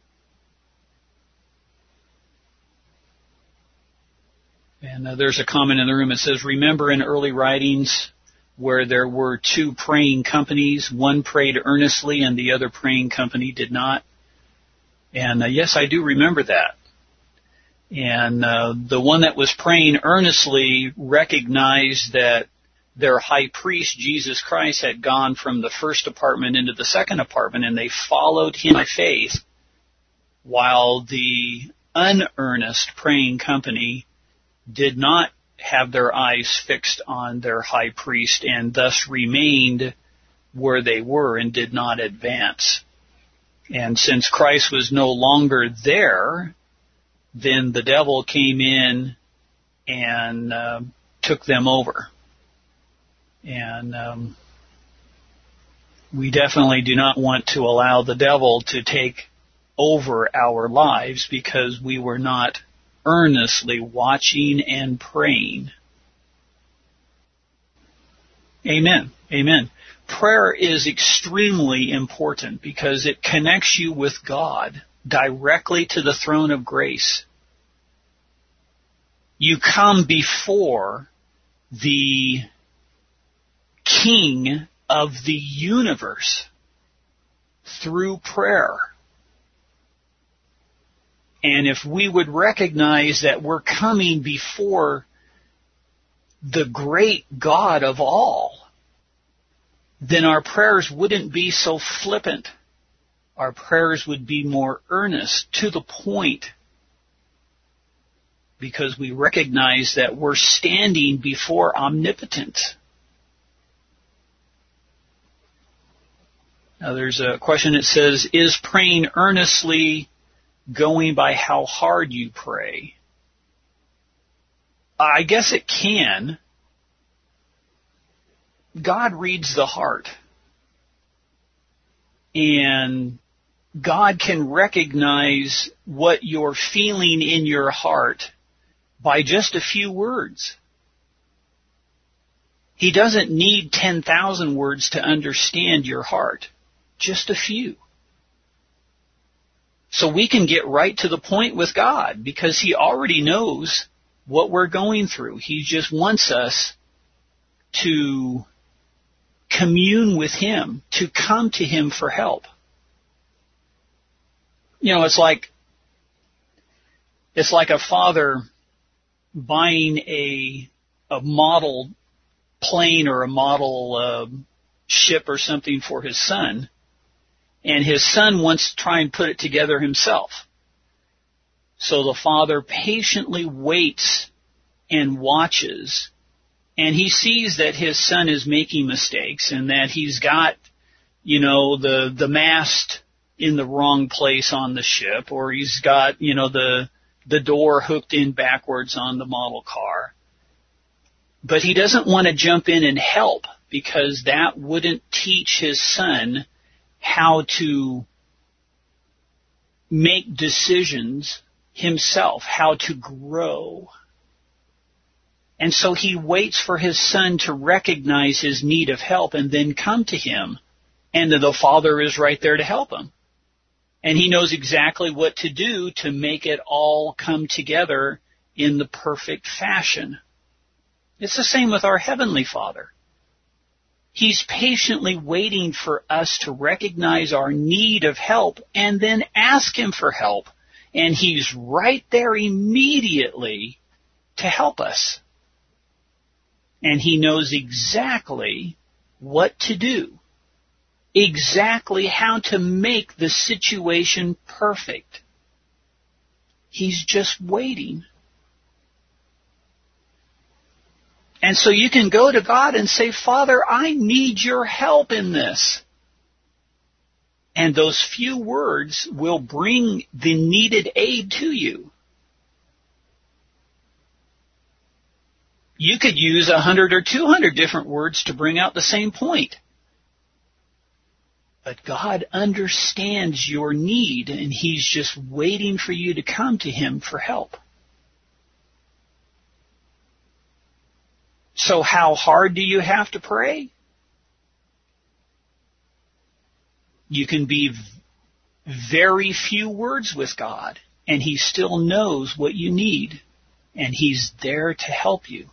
And uh, there's a comment in the room that says, remember in early writings where there were two praying companies, one prayed earnestly and the other praying company did not? And uh, yes, I do remember that. And uh, the one that was praying earnestly recognized that their high priest, Jesus Christ, had gone from the first apartment into the second apartment, and they followed him by faith, while the unearnest praying company did not have their eyes fixed on their high priest and thus remained where they were and did not advance. And since Christ was no longer there, then the devil came in and uh, took them over. And um, we definitely do not want to allow the devil to take over our lives because we were not earnestly watching and praying. Amen. Amen. Prayer is extremely important because it connects you with God directly to the throne of grace. You come before the King of the universe through prayer. And if we would recognize that we're coming before the great God of all, then our prayers wouldn't be so flippant. Our prayers would be more earnest, to the point, because we recognize that we're standing before omnipotence. Now there's a question that says, is praying earnestly going by how hard you pray? I guess it can. God reads the heart. And God can recognize what you're feeling in your heart by just a few words. He doesn't need ten thousand words to understand your heart. Just a few. So we can get right to the point with God because He already knows what we're going through. He just wants us to commune with Him, to come to Him for help. You know, it's like, it's like a father buying a, a model plane or a model uh, ship or something for his son, and his son wants to try and put it together himself. So the father patiently waits and watches, and he sees that his son is making mistakes and that he's got, you know, the, the mast in the wrong place on the ship, or he's got, you know, the, the door hooked in backwards on the model car. But he doesn't want to jump in and help because that wouldn't teach his son how to make decisions himself, how to grow. And so he waits for his son to recognize his need of help and then come to him. And the father is right there to help him. And he knows exactly what to do to make it all come together in the perfect fashion. It's the same with our Heavenly Father. He's patiently waiting for us to recognize our need of help and then ask Him for help. And He's right there immediately to help us. And He knows exactly what to do, exactly how to make the situation perfect. He's just waiting. And so you can go to God and say, Father, I need your help in this. And those few words will bring the needed aid to you. You could use a hundred or two hundred different words to bring out the same point. But God understands your need, and He's just waiting for you to come to Him for help. So how hard do you have to pray? You can be very few words with God, and He still knows what you need, and He's there to help you.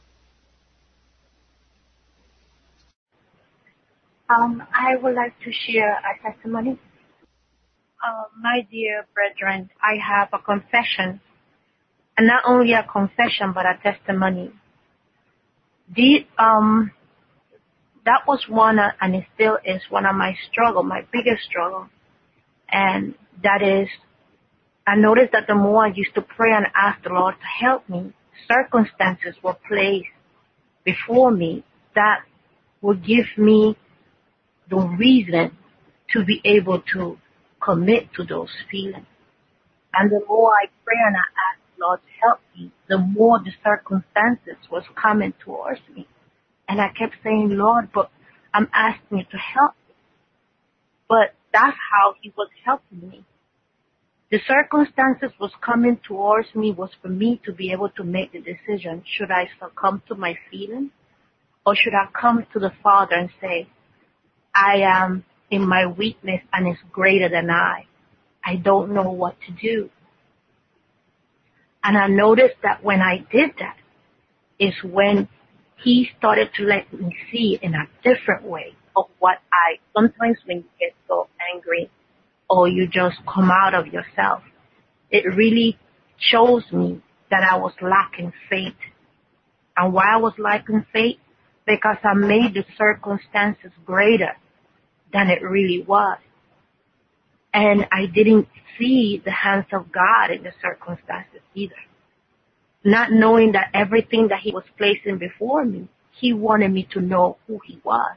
Um, I would like to share a testimony. Uh, my dear brethren, I have a confession, and not only a confession, but a testimony. The, um, that was one, uh, and it still is one of my struggle, my biggest struggle. And that is, I noticed that the more I used to pray and ask the Lord to help me, circumstances were placed before me that would give me the reason to be able to commit to those feelings. And the more I pray and I ask the Lord to help me, the more the circumstances was coming towards me. And I kept saying, Lord, but I'm asking you to help me. But that's how He was helping me. The circumstances was coming towards me was for me to be able to make the decision. Should I succumb to my feelings? Or should I come to the Father and say, I am in my weakness and it's greater than I. I don't know what to do. And I noticed that when I did that is when He started to let me see in a different way of what I, sometimes when you get so angry or you just come out of yourself, it really shows me that I was lacking faith. And why I was lacking faith? Because I made the circumstances greater than it really was. And I didn't see the hands of God in the circumstances either. Not knowing that everything that He was placing before me, He wanted me to know who He was.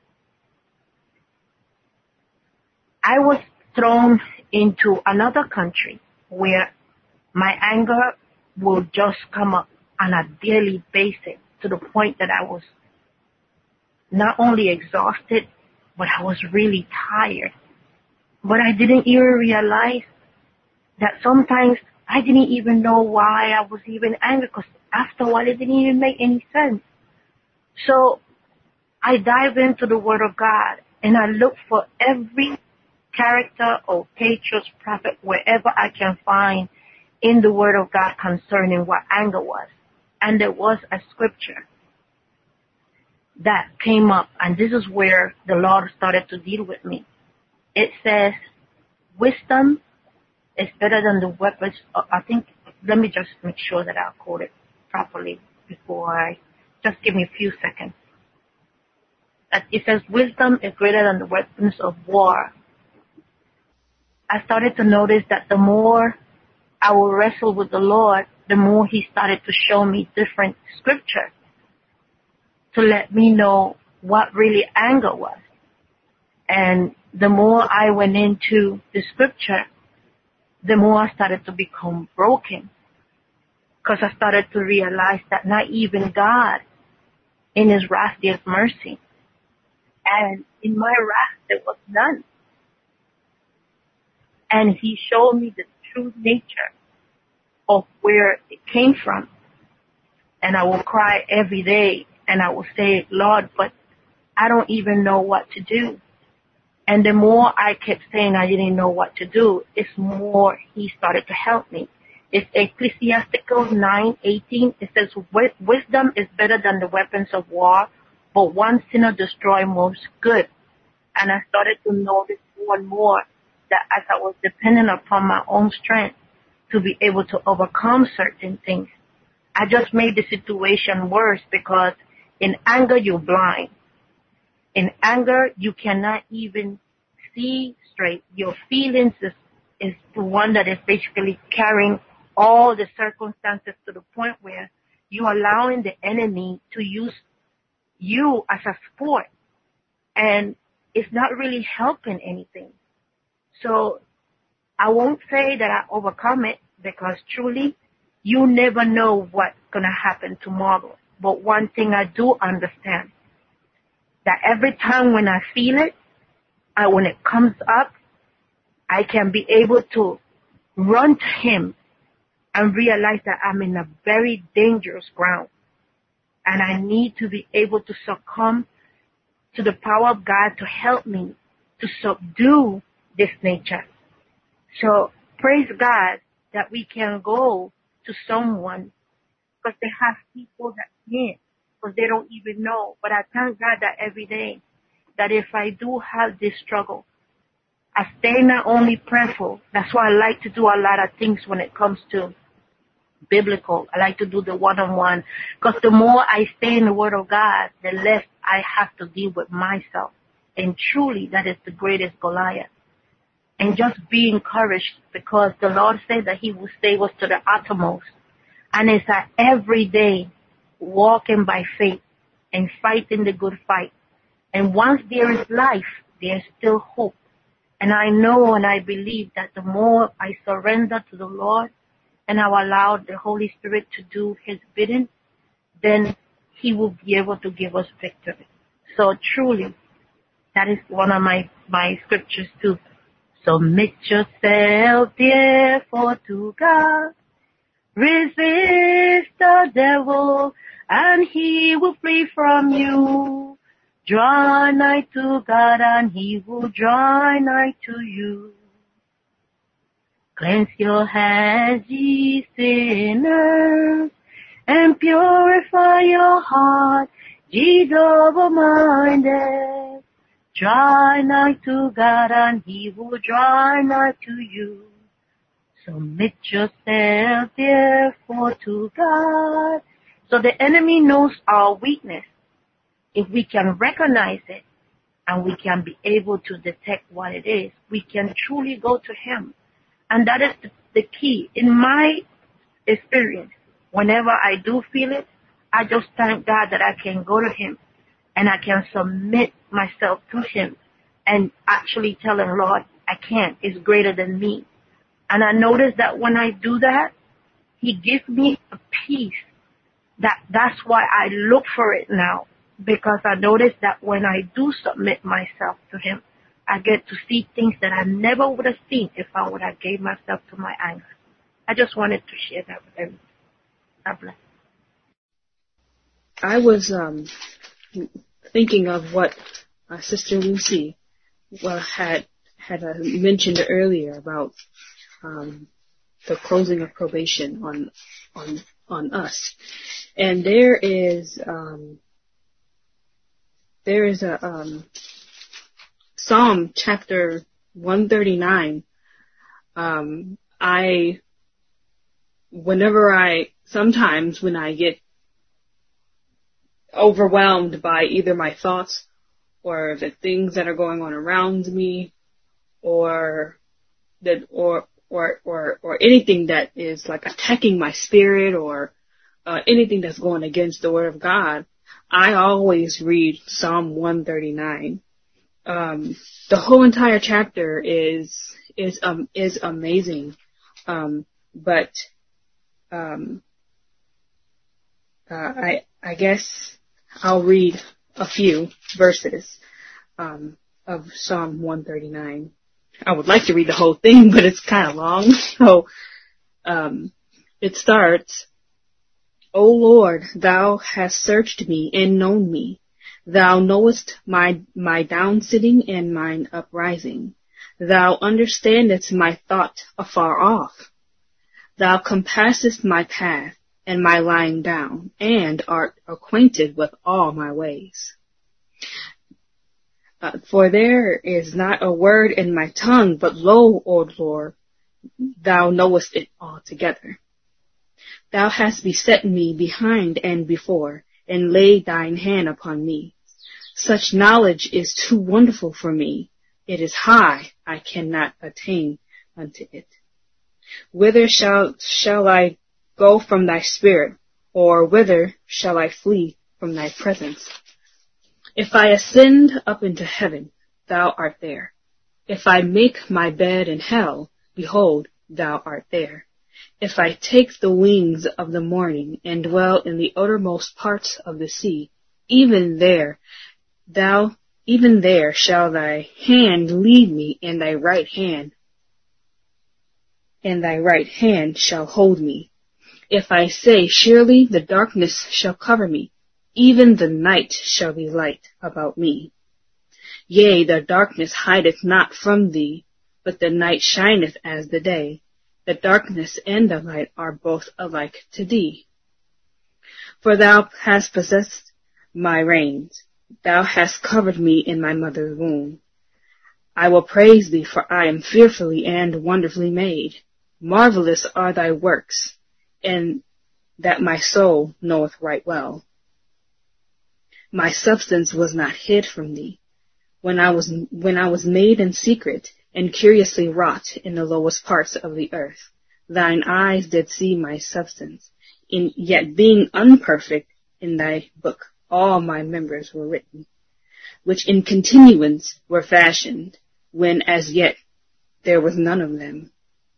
I was thrown into another country where my anger would just come up on a daily basis to the point that I was not only exhausted, but I was really tired. But I didn't even realize that sometimes I didn't even know why I was even angry, because after a while it didn't even make any sense. So I dive into the Word of God and I look for every character or patriot, prophet, wherever I can find in the Word of God concerning what anger was. And there was a scripture that came up, and this is where the Lord started to deal with me. It says, wisdom is better than the weapons. I think, let me just make sure that I quote it properly before I, just give me a few seconds. It says, wisdom is greater than the weapons of war. I started to notice that the more I would wrestle with the Lord, the more He started to show me different scriptures to let me know what really anger was. And the more I went into the scripture, the more I started to become broken. Because I started to realize that not even God, in His wrath, there's mercy. And in my wrath, there was none. And He showed me the true nature of where it came from. And I will cry every day. And I will say, Lord, but I don't even know what to do. And the more I kept saying I didn't know what to do, it's more He started to help me. It's Ecclesiasticals nine eighteen. It says, wisdom is better than the weapons of war, but one sinner destroys most good. And I started to notice more and more that as I was dependent upon my own strength to be able to overcome certain things, I just made the situation worse, because in anger, you're blind. In anger, you cannot even see straight. Your feelings is, is the one that is basically carrying all the circumstances to the point where you're allowing the enemy to use you as a sport. And it's not really helping anything. So I won't say that I overcome it, because truly you never know what's going to happen tomorrow. But one thing I do understand, that every time when I feel it, I, when it comes up, I can be able to run to him and realize that I'm in a very dangerous ground. And I need to be able to succumb to the power of God to help me to subdue this nature. So praise God that we can go to someone, because they have people that can't, because they don't even know. But I thank God that every day, that if I do have this struggle, I stay not only prayerful. That's why I like to do a lot of things when it comes to biblical. I like to do the one-on-one, because the more I stay in the Word of God, the less I have to deal with myself. And truly, that is the greatest Goliath. And just be encouraged, because the Lord said that he will save us to the uttermost. And it's a every day walking by faith and fighting the good fight. And once there is life, there's still hope. And I know and I believe that the more I surrender to the Lord and I allow the Holy Spirit to do his bidding, then he will be able to give us victory. So truly, that is one of my, my scriptures too. Submit yourself therefore to God. Resist the devil and he will flee from you. Draw nigh to God and he will draw nigh to you. Cleanse your hands, ye sinners, and purify your heart, ye double-minded. Draw nigh to God and he will draw nigh to you. Submit yourself therefore to God. So the enemy knows our weakness. If we can recognize it and we can be able to detect what it is, we can truly go to him. And that is the, the key. In my experience, whenever I do feel it, I just thank God that I can go to him and I can submit myself to him and actually tell him, Lord, I can't. It's greater than me. And I notice that when I do that, he gives me a peace. That that's why I look for it now, because I notice that when I do submit myself to him, I get to see things that I never would have seen if I would have gave myself to my anger. I just wanted to share that with everyone. God bless. I was um, thinking of what uh, Sister Lucy well, had had uh, mentioned earlier about um, the closing of probation on on on us, and there is um, there is a um, Psalm chapter one thirty-nine. Um, I whenever I sometimes when I get overwhelmed by either my thoughts or the things that are going on around me, or that or or or or anything that is like attacking my spirit, or uh, anything that's going against the Word of God, I always read Psalm one thirty-nine. Um, the whole entire chapter is is um is amazing, um, but um, uh, I I guess I'll read a few verses um, of Psalm one thirty-nine. I would like to read the whole thing, but it's kind of long. So um, it starts, O Lord, thou hast searched me and known me. Thou knowest my my downsitting and mine uprising. Thou understandest my thought afar off. Thou compassest my path and my lying down, and art acquainted with all my ways. Uh, for there is not a word in my tongue, but lo, O Lord, thou knowest it altogether. Thou hast beset me behind and before, and laid thine hand upon me. Such knowledge is too wonderful for me. It is high, I cannot attain unto it. Whither shall shall I go from thy spirit, or whither shall I flee from thy presence? If I ascend up into heaven, thou art there. If I make my bed in hell, behold, thou art there. If I take the wings of the morning and dwell in the uttermost parts of the sea, even there, thou, even there shall thy hand lead me, and thy right hand, and thy right hand shall hold me. If I say, surely the darkness shall cover me, even the night shall be light about me. Yea, the darkness hideth not from thee, but the night shineth as the day. The darkness and the light are both alike to thee. For thou hast possessed my reins. Thou hast covered me in my mother's womb. I will praise thee, for I am fearfully and wonderfully made. Marvelous are thy works, and that my soul knoweth right well. My substance was not hid from thee, when I was when I was made in secret, and curiously wrought in the lowest parts of the earth. Thine eyes did see my substance, in yet being unperfect in thy book all my members were written, which in continuance were fashioned, when as yet there was none of them.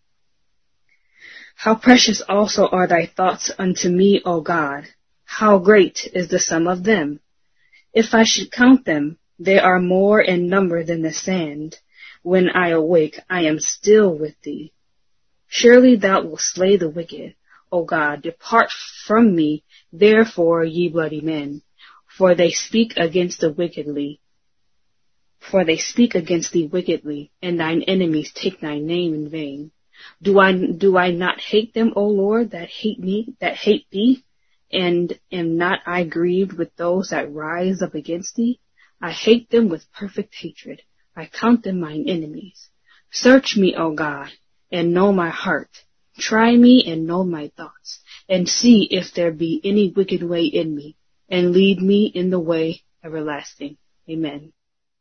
How precious also are thy thoughts unto me, O God! How great is the sum of them! If I should count them, they are more in number than the sand. When I awake, I am still with thee. Surely thou wilt slay the wicked, O God. Depart from me, therefore, ye bloody men, for they speak against the wickedly. For they speak against thee wickedly, and thine enemies take thy name in vain. Do I do I not hate them, O Lord, that hate me, that hate thee? And am not I grieved with those that rise up against thee? I hate them with perfect hatred. I count them mine enemies. Search me, O God, and know my heart. Try me and know my thoughts, and see if there be any wicked way in me, and lead me in the way everlasting. Amen.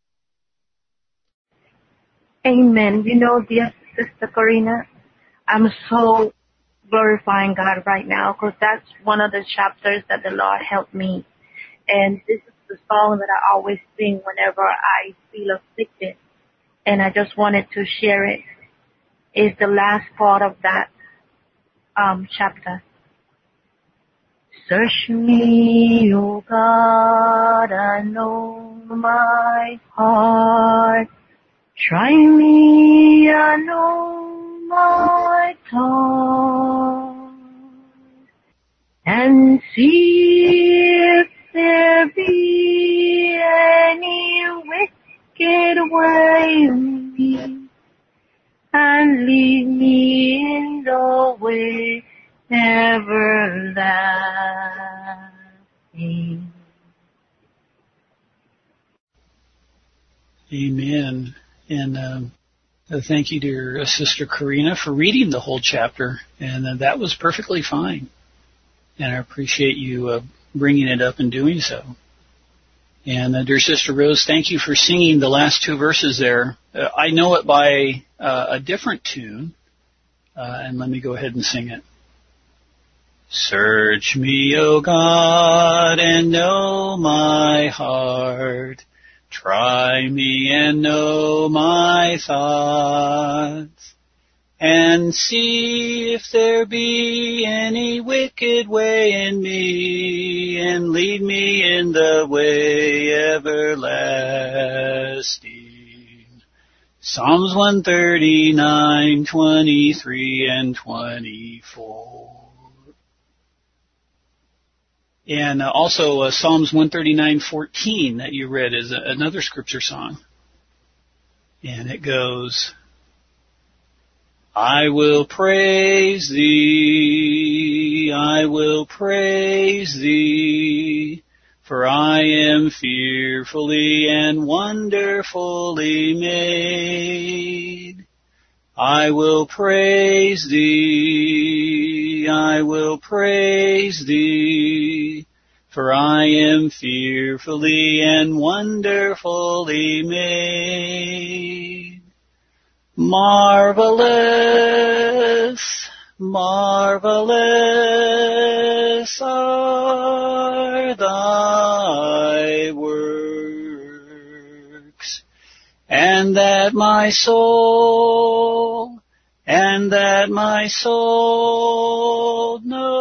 Amen. You know, dear Sister Karina, I'm so glorifying God right now, because that's one of the chapters that the Lord helped me. And this is the song that I always sing whenever I feel afflicted. And I just wanted to share it. It's the last part of that um, chapter. Search me, O God, I know my heart. Try me, I know my thoughts. And see if there be any wicked way in me, and lead me in the way everlasting. Amen. And um, uh, thank you, dear uh, Sister Karina, for reading the whole chapter. And uh, that was perfectly fine. And I appreciate you uh, bringing it up and doing so. And uh, dear Sister Rose, thank you for singing the last two verses there. Uh, I know it by uh, a different tune. Uh, and let me go ahead and sing it. Search me, O God, and know my heart. Try me and know my thoughts. And see if there be any wicked way in me, and lead me in the way everlasting. Psalms one thirty-nine, twenty-three and twenty-four. And uh, also uh, Psalms one thirty-nine, fourteen that you read is a, another scripture song. And it goes, I will praise thee, I will praise thee, for I am fearfully and wonderfully made. I will praise thee, I will praise thee, for I am fearfully and wonderfully made. Marvelous, marvelous are thy works, and and that my soul, and that my soul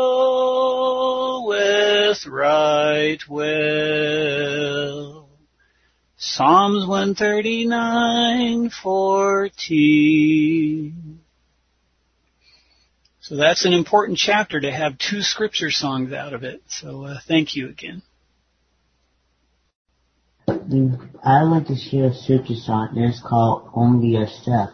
knoweth right well. Psalms one thirty-nine, fourteen. So that's an important chapter to have two scripture songs out of it. So uh, thank you again. I like to share a scripture song. It's called Only a Step.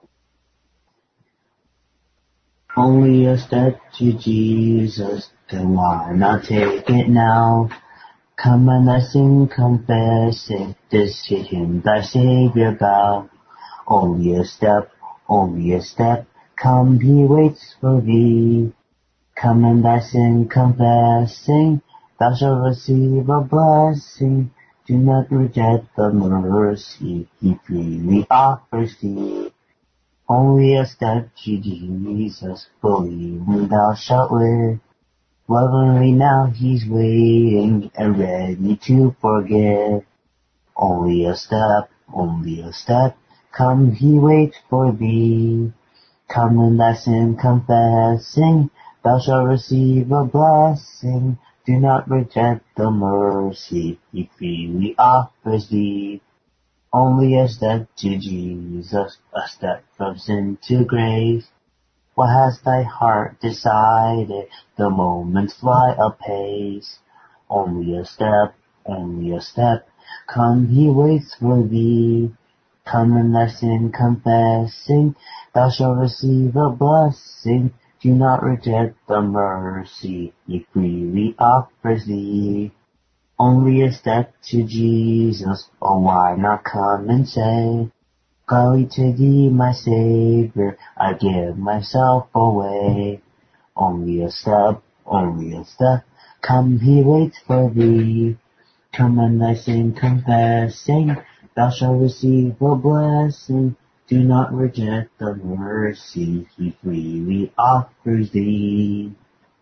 Only a step to Jesus, then why not take it now? Come and let's sing, confess it, this is him, thy Savior bow. Only a step, only a step, come, he waits for thee. Come and thy sin confessing, thou shalt receive a blessing. Do not reject the mercy he freely offers thee. Only a step to Jesus, believing thou shalt live. Lovingly now he's waiting and ready to forgive. Only a step, only a step, come he waits for thee. Come and thy sin confessing, thou shalt receive a blessing. Do not reject the mercy he freely offers thee. Only a step to Jesus, a step from sin to grace. What has thy heart decided? The moments fly apace. Only a step, only a step, come he waits for thee. Come and thy sin confessing, thou shalt receive a blessing. Do not reject the mercy he freely offers thee. Only a step to Jesus, oh why not come and say, Glory to thee, my Savior, I give myself away. Only a step, only a step, come he waits for thee. Come and thy sin confessing, thou shalt receive a blessing. Do not reject the mercy he freely offers thee.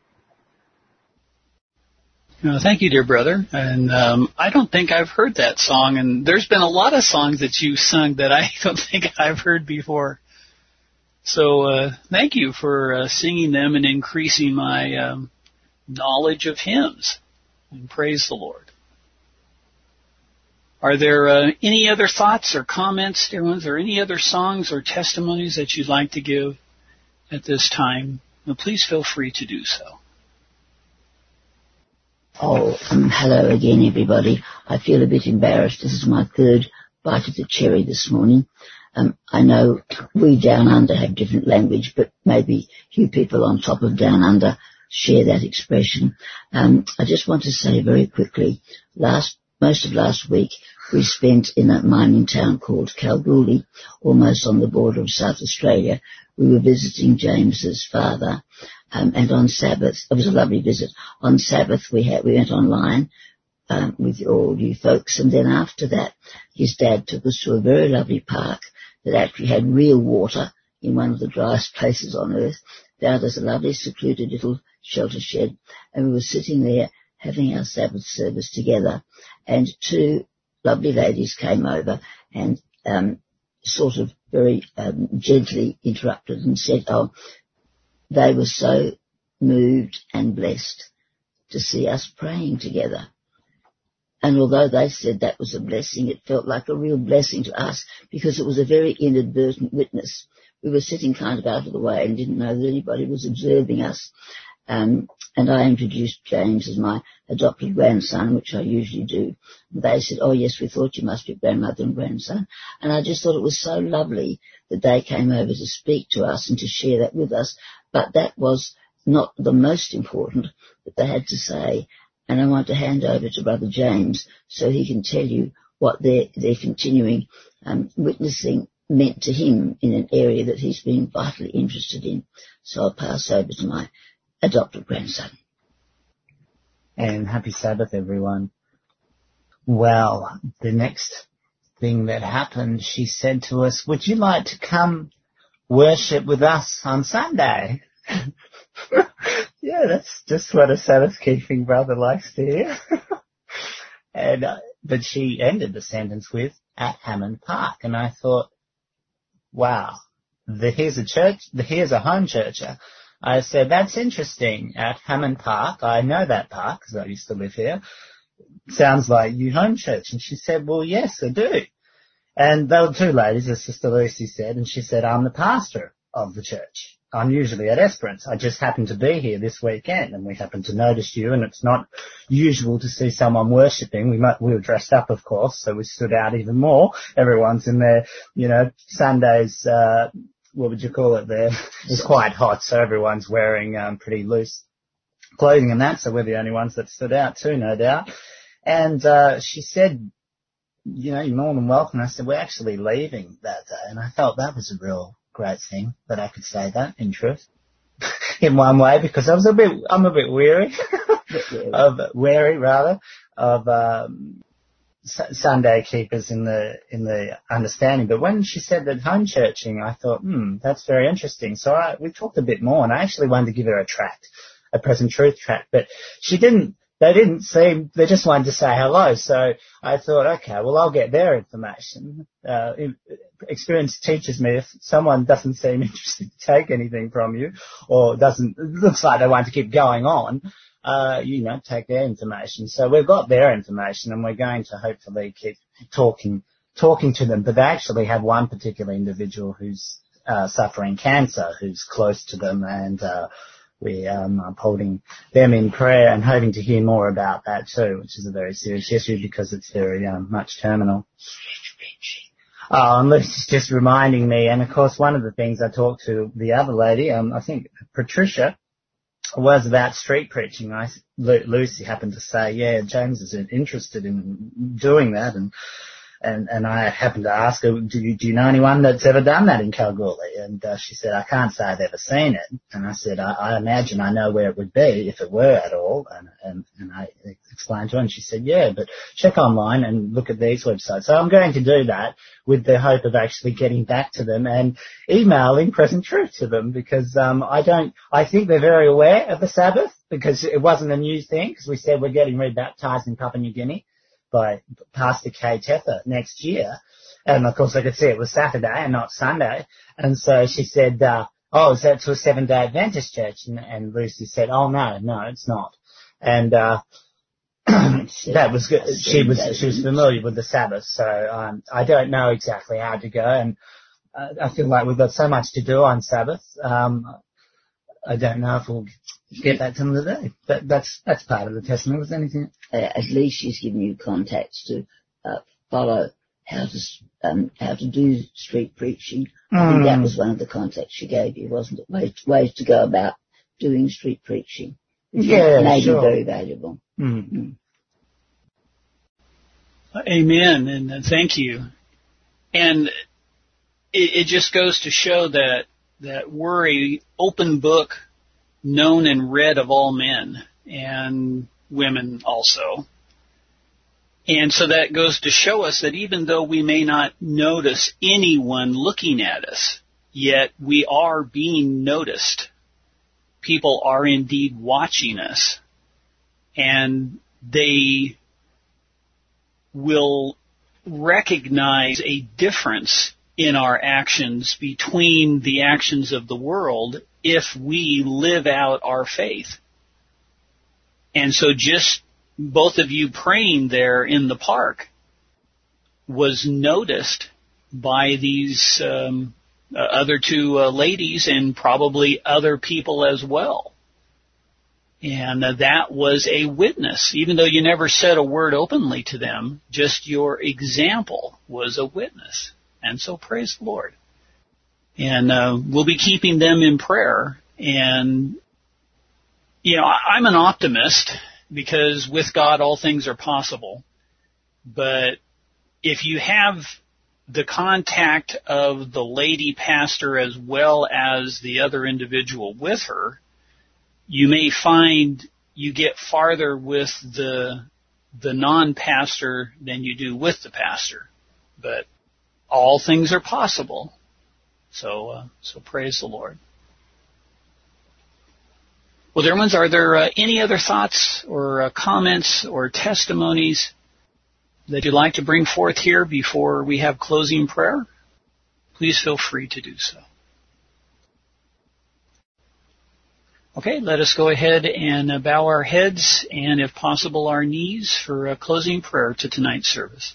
Uh, thank you, dear brother. And um, I don't think I've heard that song. And there's been a lot of songs that you sung that I don't think I've heard before. So uh, thank you for uh, singing them and increasing my um, knowledge of hymns. And praise the Lord. Are there uh, any other thoughts or comments, dear ones, or any other songs or testimonies that you'd like to give at this time? Well, please feel free to do so. Oh, um, hello again, everybody. I feel a bit embarrassed. This is my third bite of the cherry this morning. Um, I know we down under have different language, but maybe you people on top of down under share that expression. Um, I just want to say very quickly, last most of last week we spent in a mining town called Kalgoorlie, almost on the border of South Australia. We were visiting James's father. Um, and on Sabbath, it was a lovely visit. On Sabbath, we had, we went online, um, with all you folks. And then after that, his dad took us to a very lovely park that actually had real water in one of the driest places on earth. There was a lovely secluded little shelter shed. And we were sitting there having our Sabbath service together. And two lovely ladies came over and, um, sort of very, um, gently interrupted and said, oh, they were so moved and blessed to see us praying together. And although they said that was a blessing, it felt like a real blessing to us because it was a very inadvertent witness. We were sitting kind of out of the way and didn't know that anybody was observing us. Um, and I introduced James as my adopted grandson, which I usually do. And they said, oh, yes, we thought you must be grandmother and grandson. And I just thought it was so lovely that they came over to speak to us and to share that with us. But that was not the most important that they had to say. And I want to hand over to Brother James so he can tell you what their, their continuing um, witnessing meant to him in an area that he's been vitally interested in. So I'll pass over to my adopted grandson. And happy Sabbath, everyone. Well, the next thing that happened, she said to us, would you like to come worship with us on Sunday? Yeah, that's just what a Sabbath-keeping brother likes to hear. and uh, But she ended the sentence with, at Hammond Park. And I thought, wow, the, here's a church, the, here's a home churcher. I said, that's interesting. At Hammond Park, I know that park because I used to live here. Sounds like you home church. And she said, well, yes, I do. And there were two ladies, as Sister Lucy said, and she said, I'm the pastor of the church. I'm usually at Esperance. I just happened to be here this weekend, and we happened to notice you, and it's not usual to see someone worshipping. We might, we were dressed up, of course, so we stood out even more. Everyone's in their, you know, Sundays, uh, what would you call it there? It's quite hot, so everyone's wearing um, pretty loose clothing and that, so we're the only ones that stood out too, no doubt. And uh, she said, you know, you're more than welcome. I said, we're actually leaving that day, and I felt that was a real great thing that I could say that in truth, in one way, because I was a bit, I'm a bit weary, of wary rather of um, Sunday keepers in the in the understanding. But when she said that home churching, I thought, hmm, that's very interesting. So I, we talked a bit more, and I actually wanted to give her a tract, a Present Truth tract, but she didn't. They didn't seem, they just wanted to say hello. So I thought, okay, well, I'll get their information. Uh, experience teaches me if someone doesn't seem interested to take anything from you, or doesn't, it looks like they want to keep going on, uh, you know, take their information. So we've got their information, and we're going to hopefully keep talking, talking to them. But they actually have one particular individual who's, uh, suffering cancer, who's close to them, and, uh, we um, are holding them in prayer and hoping to hear more about that too, which is a very serious issue because it's very um, much terminal. Oh, and Lucy's just reminding me, and of course one of the things I talked to the other lady, um, I think Patricia, was about street preaching. I, Lucy happened to say, yeah, James is interested in doing that, and And, and I happened to ask her, do you, do you know anyone that's ever done that in Kalgoorlie? And uh, she said, I can't say I've ever seen it. And I said, I, I imagine I know where it would be if it were at all. And, and, and I explained to her, and she said, yeah, but check online and look at these websites. So I'm going to do that with the hope of actually getting back to them and emailing Present Truth to them, because um, I don't, I think they're very aware of the Sabbath, because it wasn't a new thing, because we said we're getting rebaptized in Papua New Guinea by Pastor Kay Tether next year. And of course I could see it was Saturday and not Sunday. And so she said, uh, oh, is that to a Seventh-day Adventist church? And, and Lucy said, oh no, no, it's not. And, uh, that was good. She was, she was familiar with the Sabbath. So, um, I don't know exactly how to go. And uh, I feel like we've got so much to do on Sabbath. Um, I don't know if we'll get that done today. But that's, that's part of the testimony. Was anything? Uh, at least she's given you contacts to uh, follow how to um, how to do street preaching. Mm. I think that was one of the contacts she gave you, wasn't it? Ways, ways to go about doing street preaching. Which yeah, may sure. be very valuable. Mm. Mm. Amen, and uh, thank you. And it, it just goes to show that that we're a open book, known and read of all men and women also. And so that goes to show us that even though we may not notice anyone looking at us, yet we are being noticed. People are indeed watching us, and they will recognize a difference in our actions between the actions of the world if we live out our faith. And so just both of you praying there in the park was noticed by these um, uh, other two uh, ladies and probably other people as well. And uh, that was a witness. Even though you never said a word openly to them, just your example was a witness. And so praise the Lord. And uh, we'll be keeping them in prayer. And, you know, I'm an optimist because with God all things are possible. But if you have the contact of the lady pastor as well as the other individual with her, you may find you get farther with the the non-pastor than you do with the pastor. But all things are possible. So, uh, so praise the Lord. Well, dear ones, are there uh, any other thoughts or uh, comments or testimonies that you'd like to bring forth here before we have closing prayer, please feel free to do so. Okay, let us go ahead and bow our heads and, if possible, our knees for a closing prayer to tonight's service.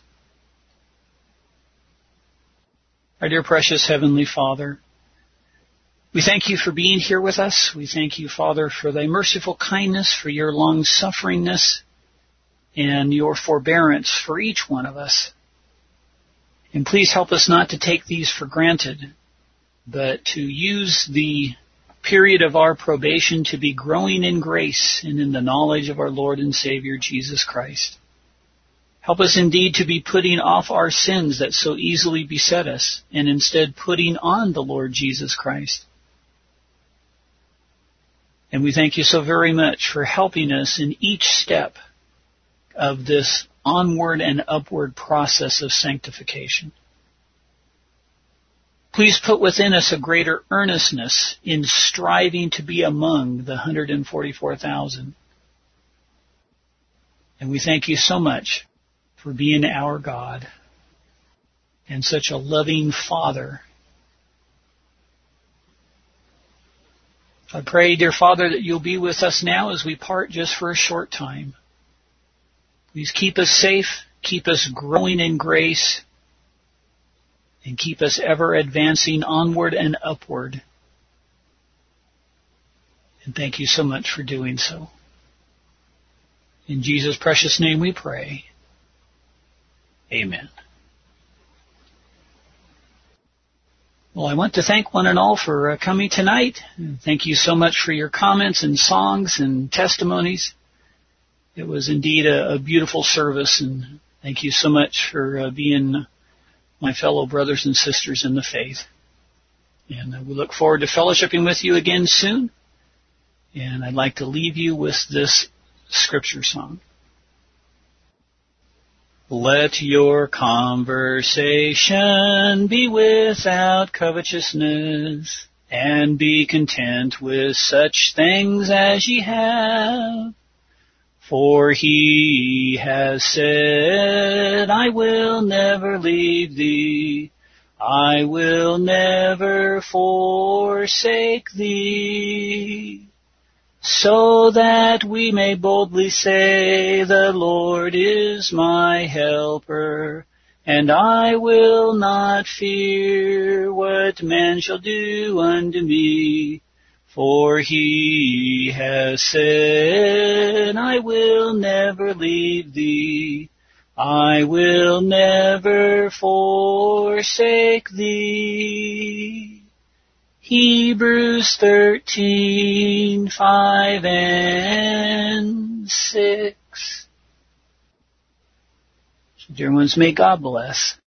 Our dear precious Heavenly Father, we thank you for being here with us. We thank you, Father, for thy merciful kindness, for your long-sufferingness, and your forbearance for each one of us. And please help us not to take these for granted, but to use the period of our probation to be growing in grace and in the knowledge of our Lord and Savior, Jesus Christ. Help us indeed to be putting off our sins that so easily beset us, and instead putting on the Lord Jesus Christ. And we thank you so very much for helping us in each step of this onward and upward process of sanctification. Please put within us a greater earnestness in striving to be among the one hundred forty-four thousand. And we thank you so much for being our God and such a loving Father. I pray, dear Father, that you'll be with us now as we part just for a short time. Please keep us safe, keep us growing in grace, and keep us ever advancing onward and upward. And thank you so much for doing so. In Jesus' precious name we pray. Amen. Well, I want to thank one and all for uh, coming tonight. Thank you so much for your comments and songs and testimonies. It was indeed a, a beautiful service, and thank you so much for uh, being my fellow brothers and sisters in the faith. And uh, we look forward to fellowshipping with you again soon. And I'd like to leave you with this scripture song. Let your conversation be without covetousness, and be content with such things as ye have. For he has said, I will never leave thee, I will never forsake thee. So that we may boldly say, the Lord is my helper, and I will not fear what man shall do unto me. For he has said, I will never leave thee, I will never forsake thee. Hebrews thirteen, five and six. So dear ones, may God bless.